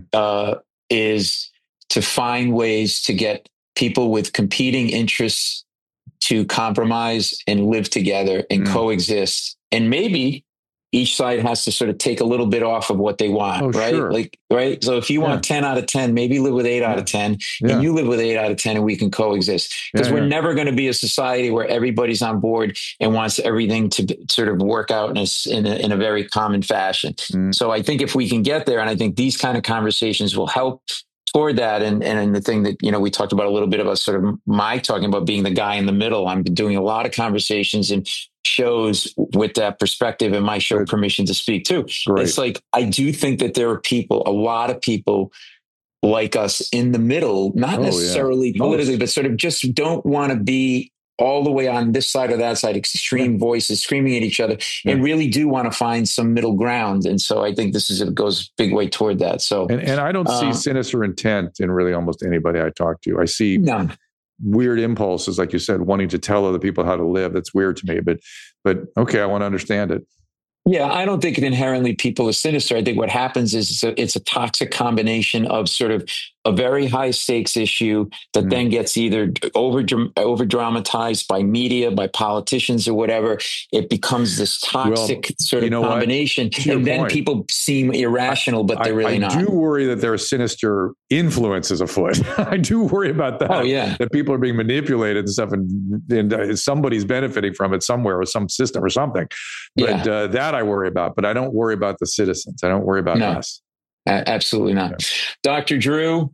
is to find ways to get people with competing interests to compromise and live together and coexist. And maybe each side has to sort of take a little bit off of what they want, right? Sure. Right. So if you want 10 out of 10, maybe live with 8 out of 10 and you live with 8 out of 10 and we can coexist, because we're never going to be a society where everybody's on board and wants everything to sort of work out in a very common fashion. So I think if we can get there, and I think these kind of conversations will help toward that. And the thing that, we talked about a little bit about sort of my talking about being the guy in the middle. I'm doing a lot of conversations and shows with that perspective, and my show Permission to Speak too. It's like, I do think that there are a lot of people like us in the middle, not necessarily politically, but sort of just don't want to be all the way on this side or that side, extreme voices screaming at each other, and really do want to find some middle ground. And so I think it goes a big way toward that. So, and I don't see sinister intent in really almost anybody I talk to. I see weird impulses, like you said, wanting to tell other people how to live. That's weird to me, but okay, I want to understand it. Yeah, I don't think inherently people are sinister. I think what happens is it's a toxic combination of sort of a very high stakes issue that then gets either over dramatized by media, by politicians or whatever. It becomes this toxic sort of combination. And then people seem irrational, but they're really not. I do worry that there are sinister influences afoot. I do worry about that. Oh, yeah. That people are being manipulated and stuff, and somebody's benefiting from it somewhere, or some system or something. But that I worry about. But I don't worry about the citizens. I don't worry about us. Absolutely not. Yeah. Dr. Drew,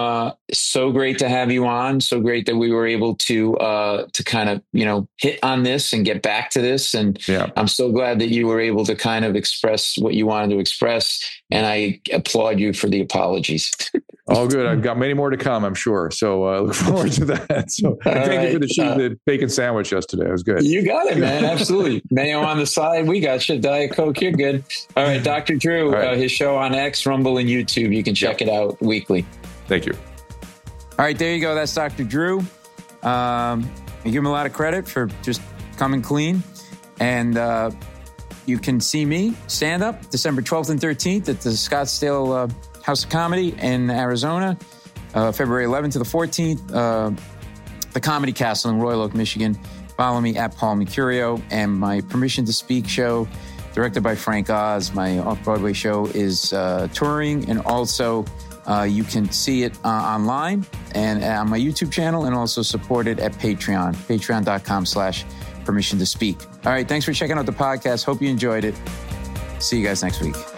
so great to have you on. So great that we were able to kind of, hit on this and get back to this. And I'm so glad that you were able to kind of express what you wanted to express. And I applaud you for the apologies. All good. I've got many more to come, I'm sure. So I look forward to that. So thank you for the bacon sandwich yesterday. It was good. You got it, man. Absolutely. Mayo on the side. We got you. Diet Coke. You're good. All right. Dr. Drew, his show on X, Rumble, and YouTube. You can check it out weekly. Thank you. All right. There you go. That's Dr. Drew. I give him a lot of credit for just coming clean. And you can see me stand up December 12th and 13th at the Scottsdale House of Comedy in Arizona, February 11th to the 14th, the Comedy Castle in Royal Oak, Michigan. Follow me at Paul Mercurio, and my Permission to Speak show, directed by Frank Oz. My off-Broadway show is touring, and also you can see it online and on my YouTube channel, and also support it at Patreon, patreon.com/permission to speak. All right, thanks for checking out the podcast. Hope you enjoyed it. See you guys next week.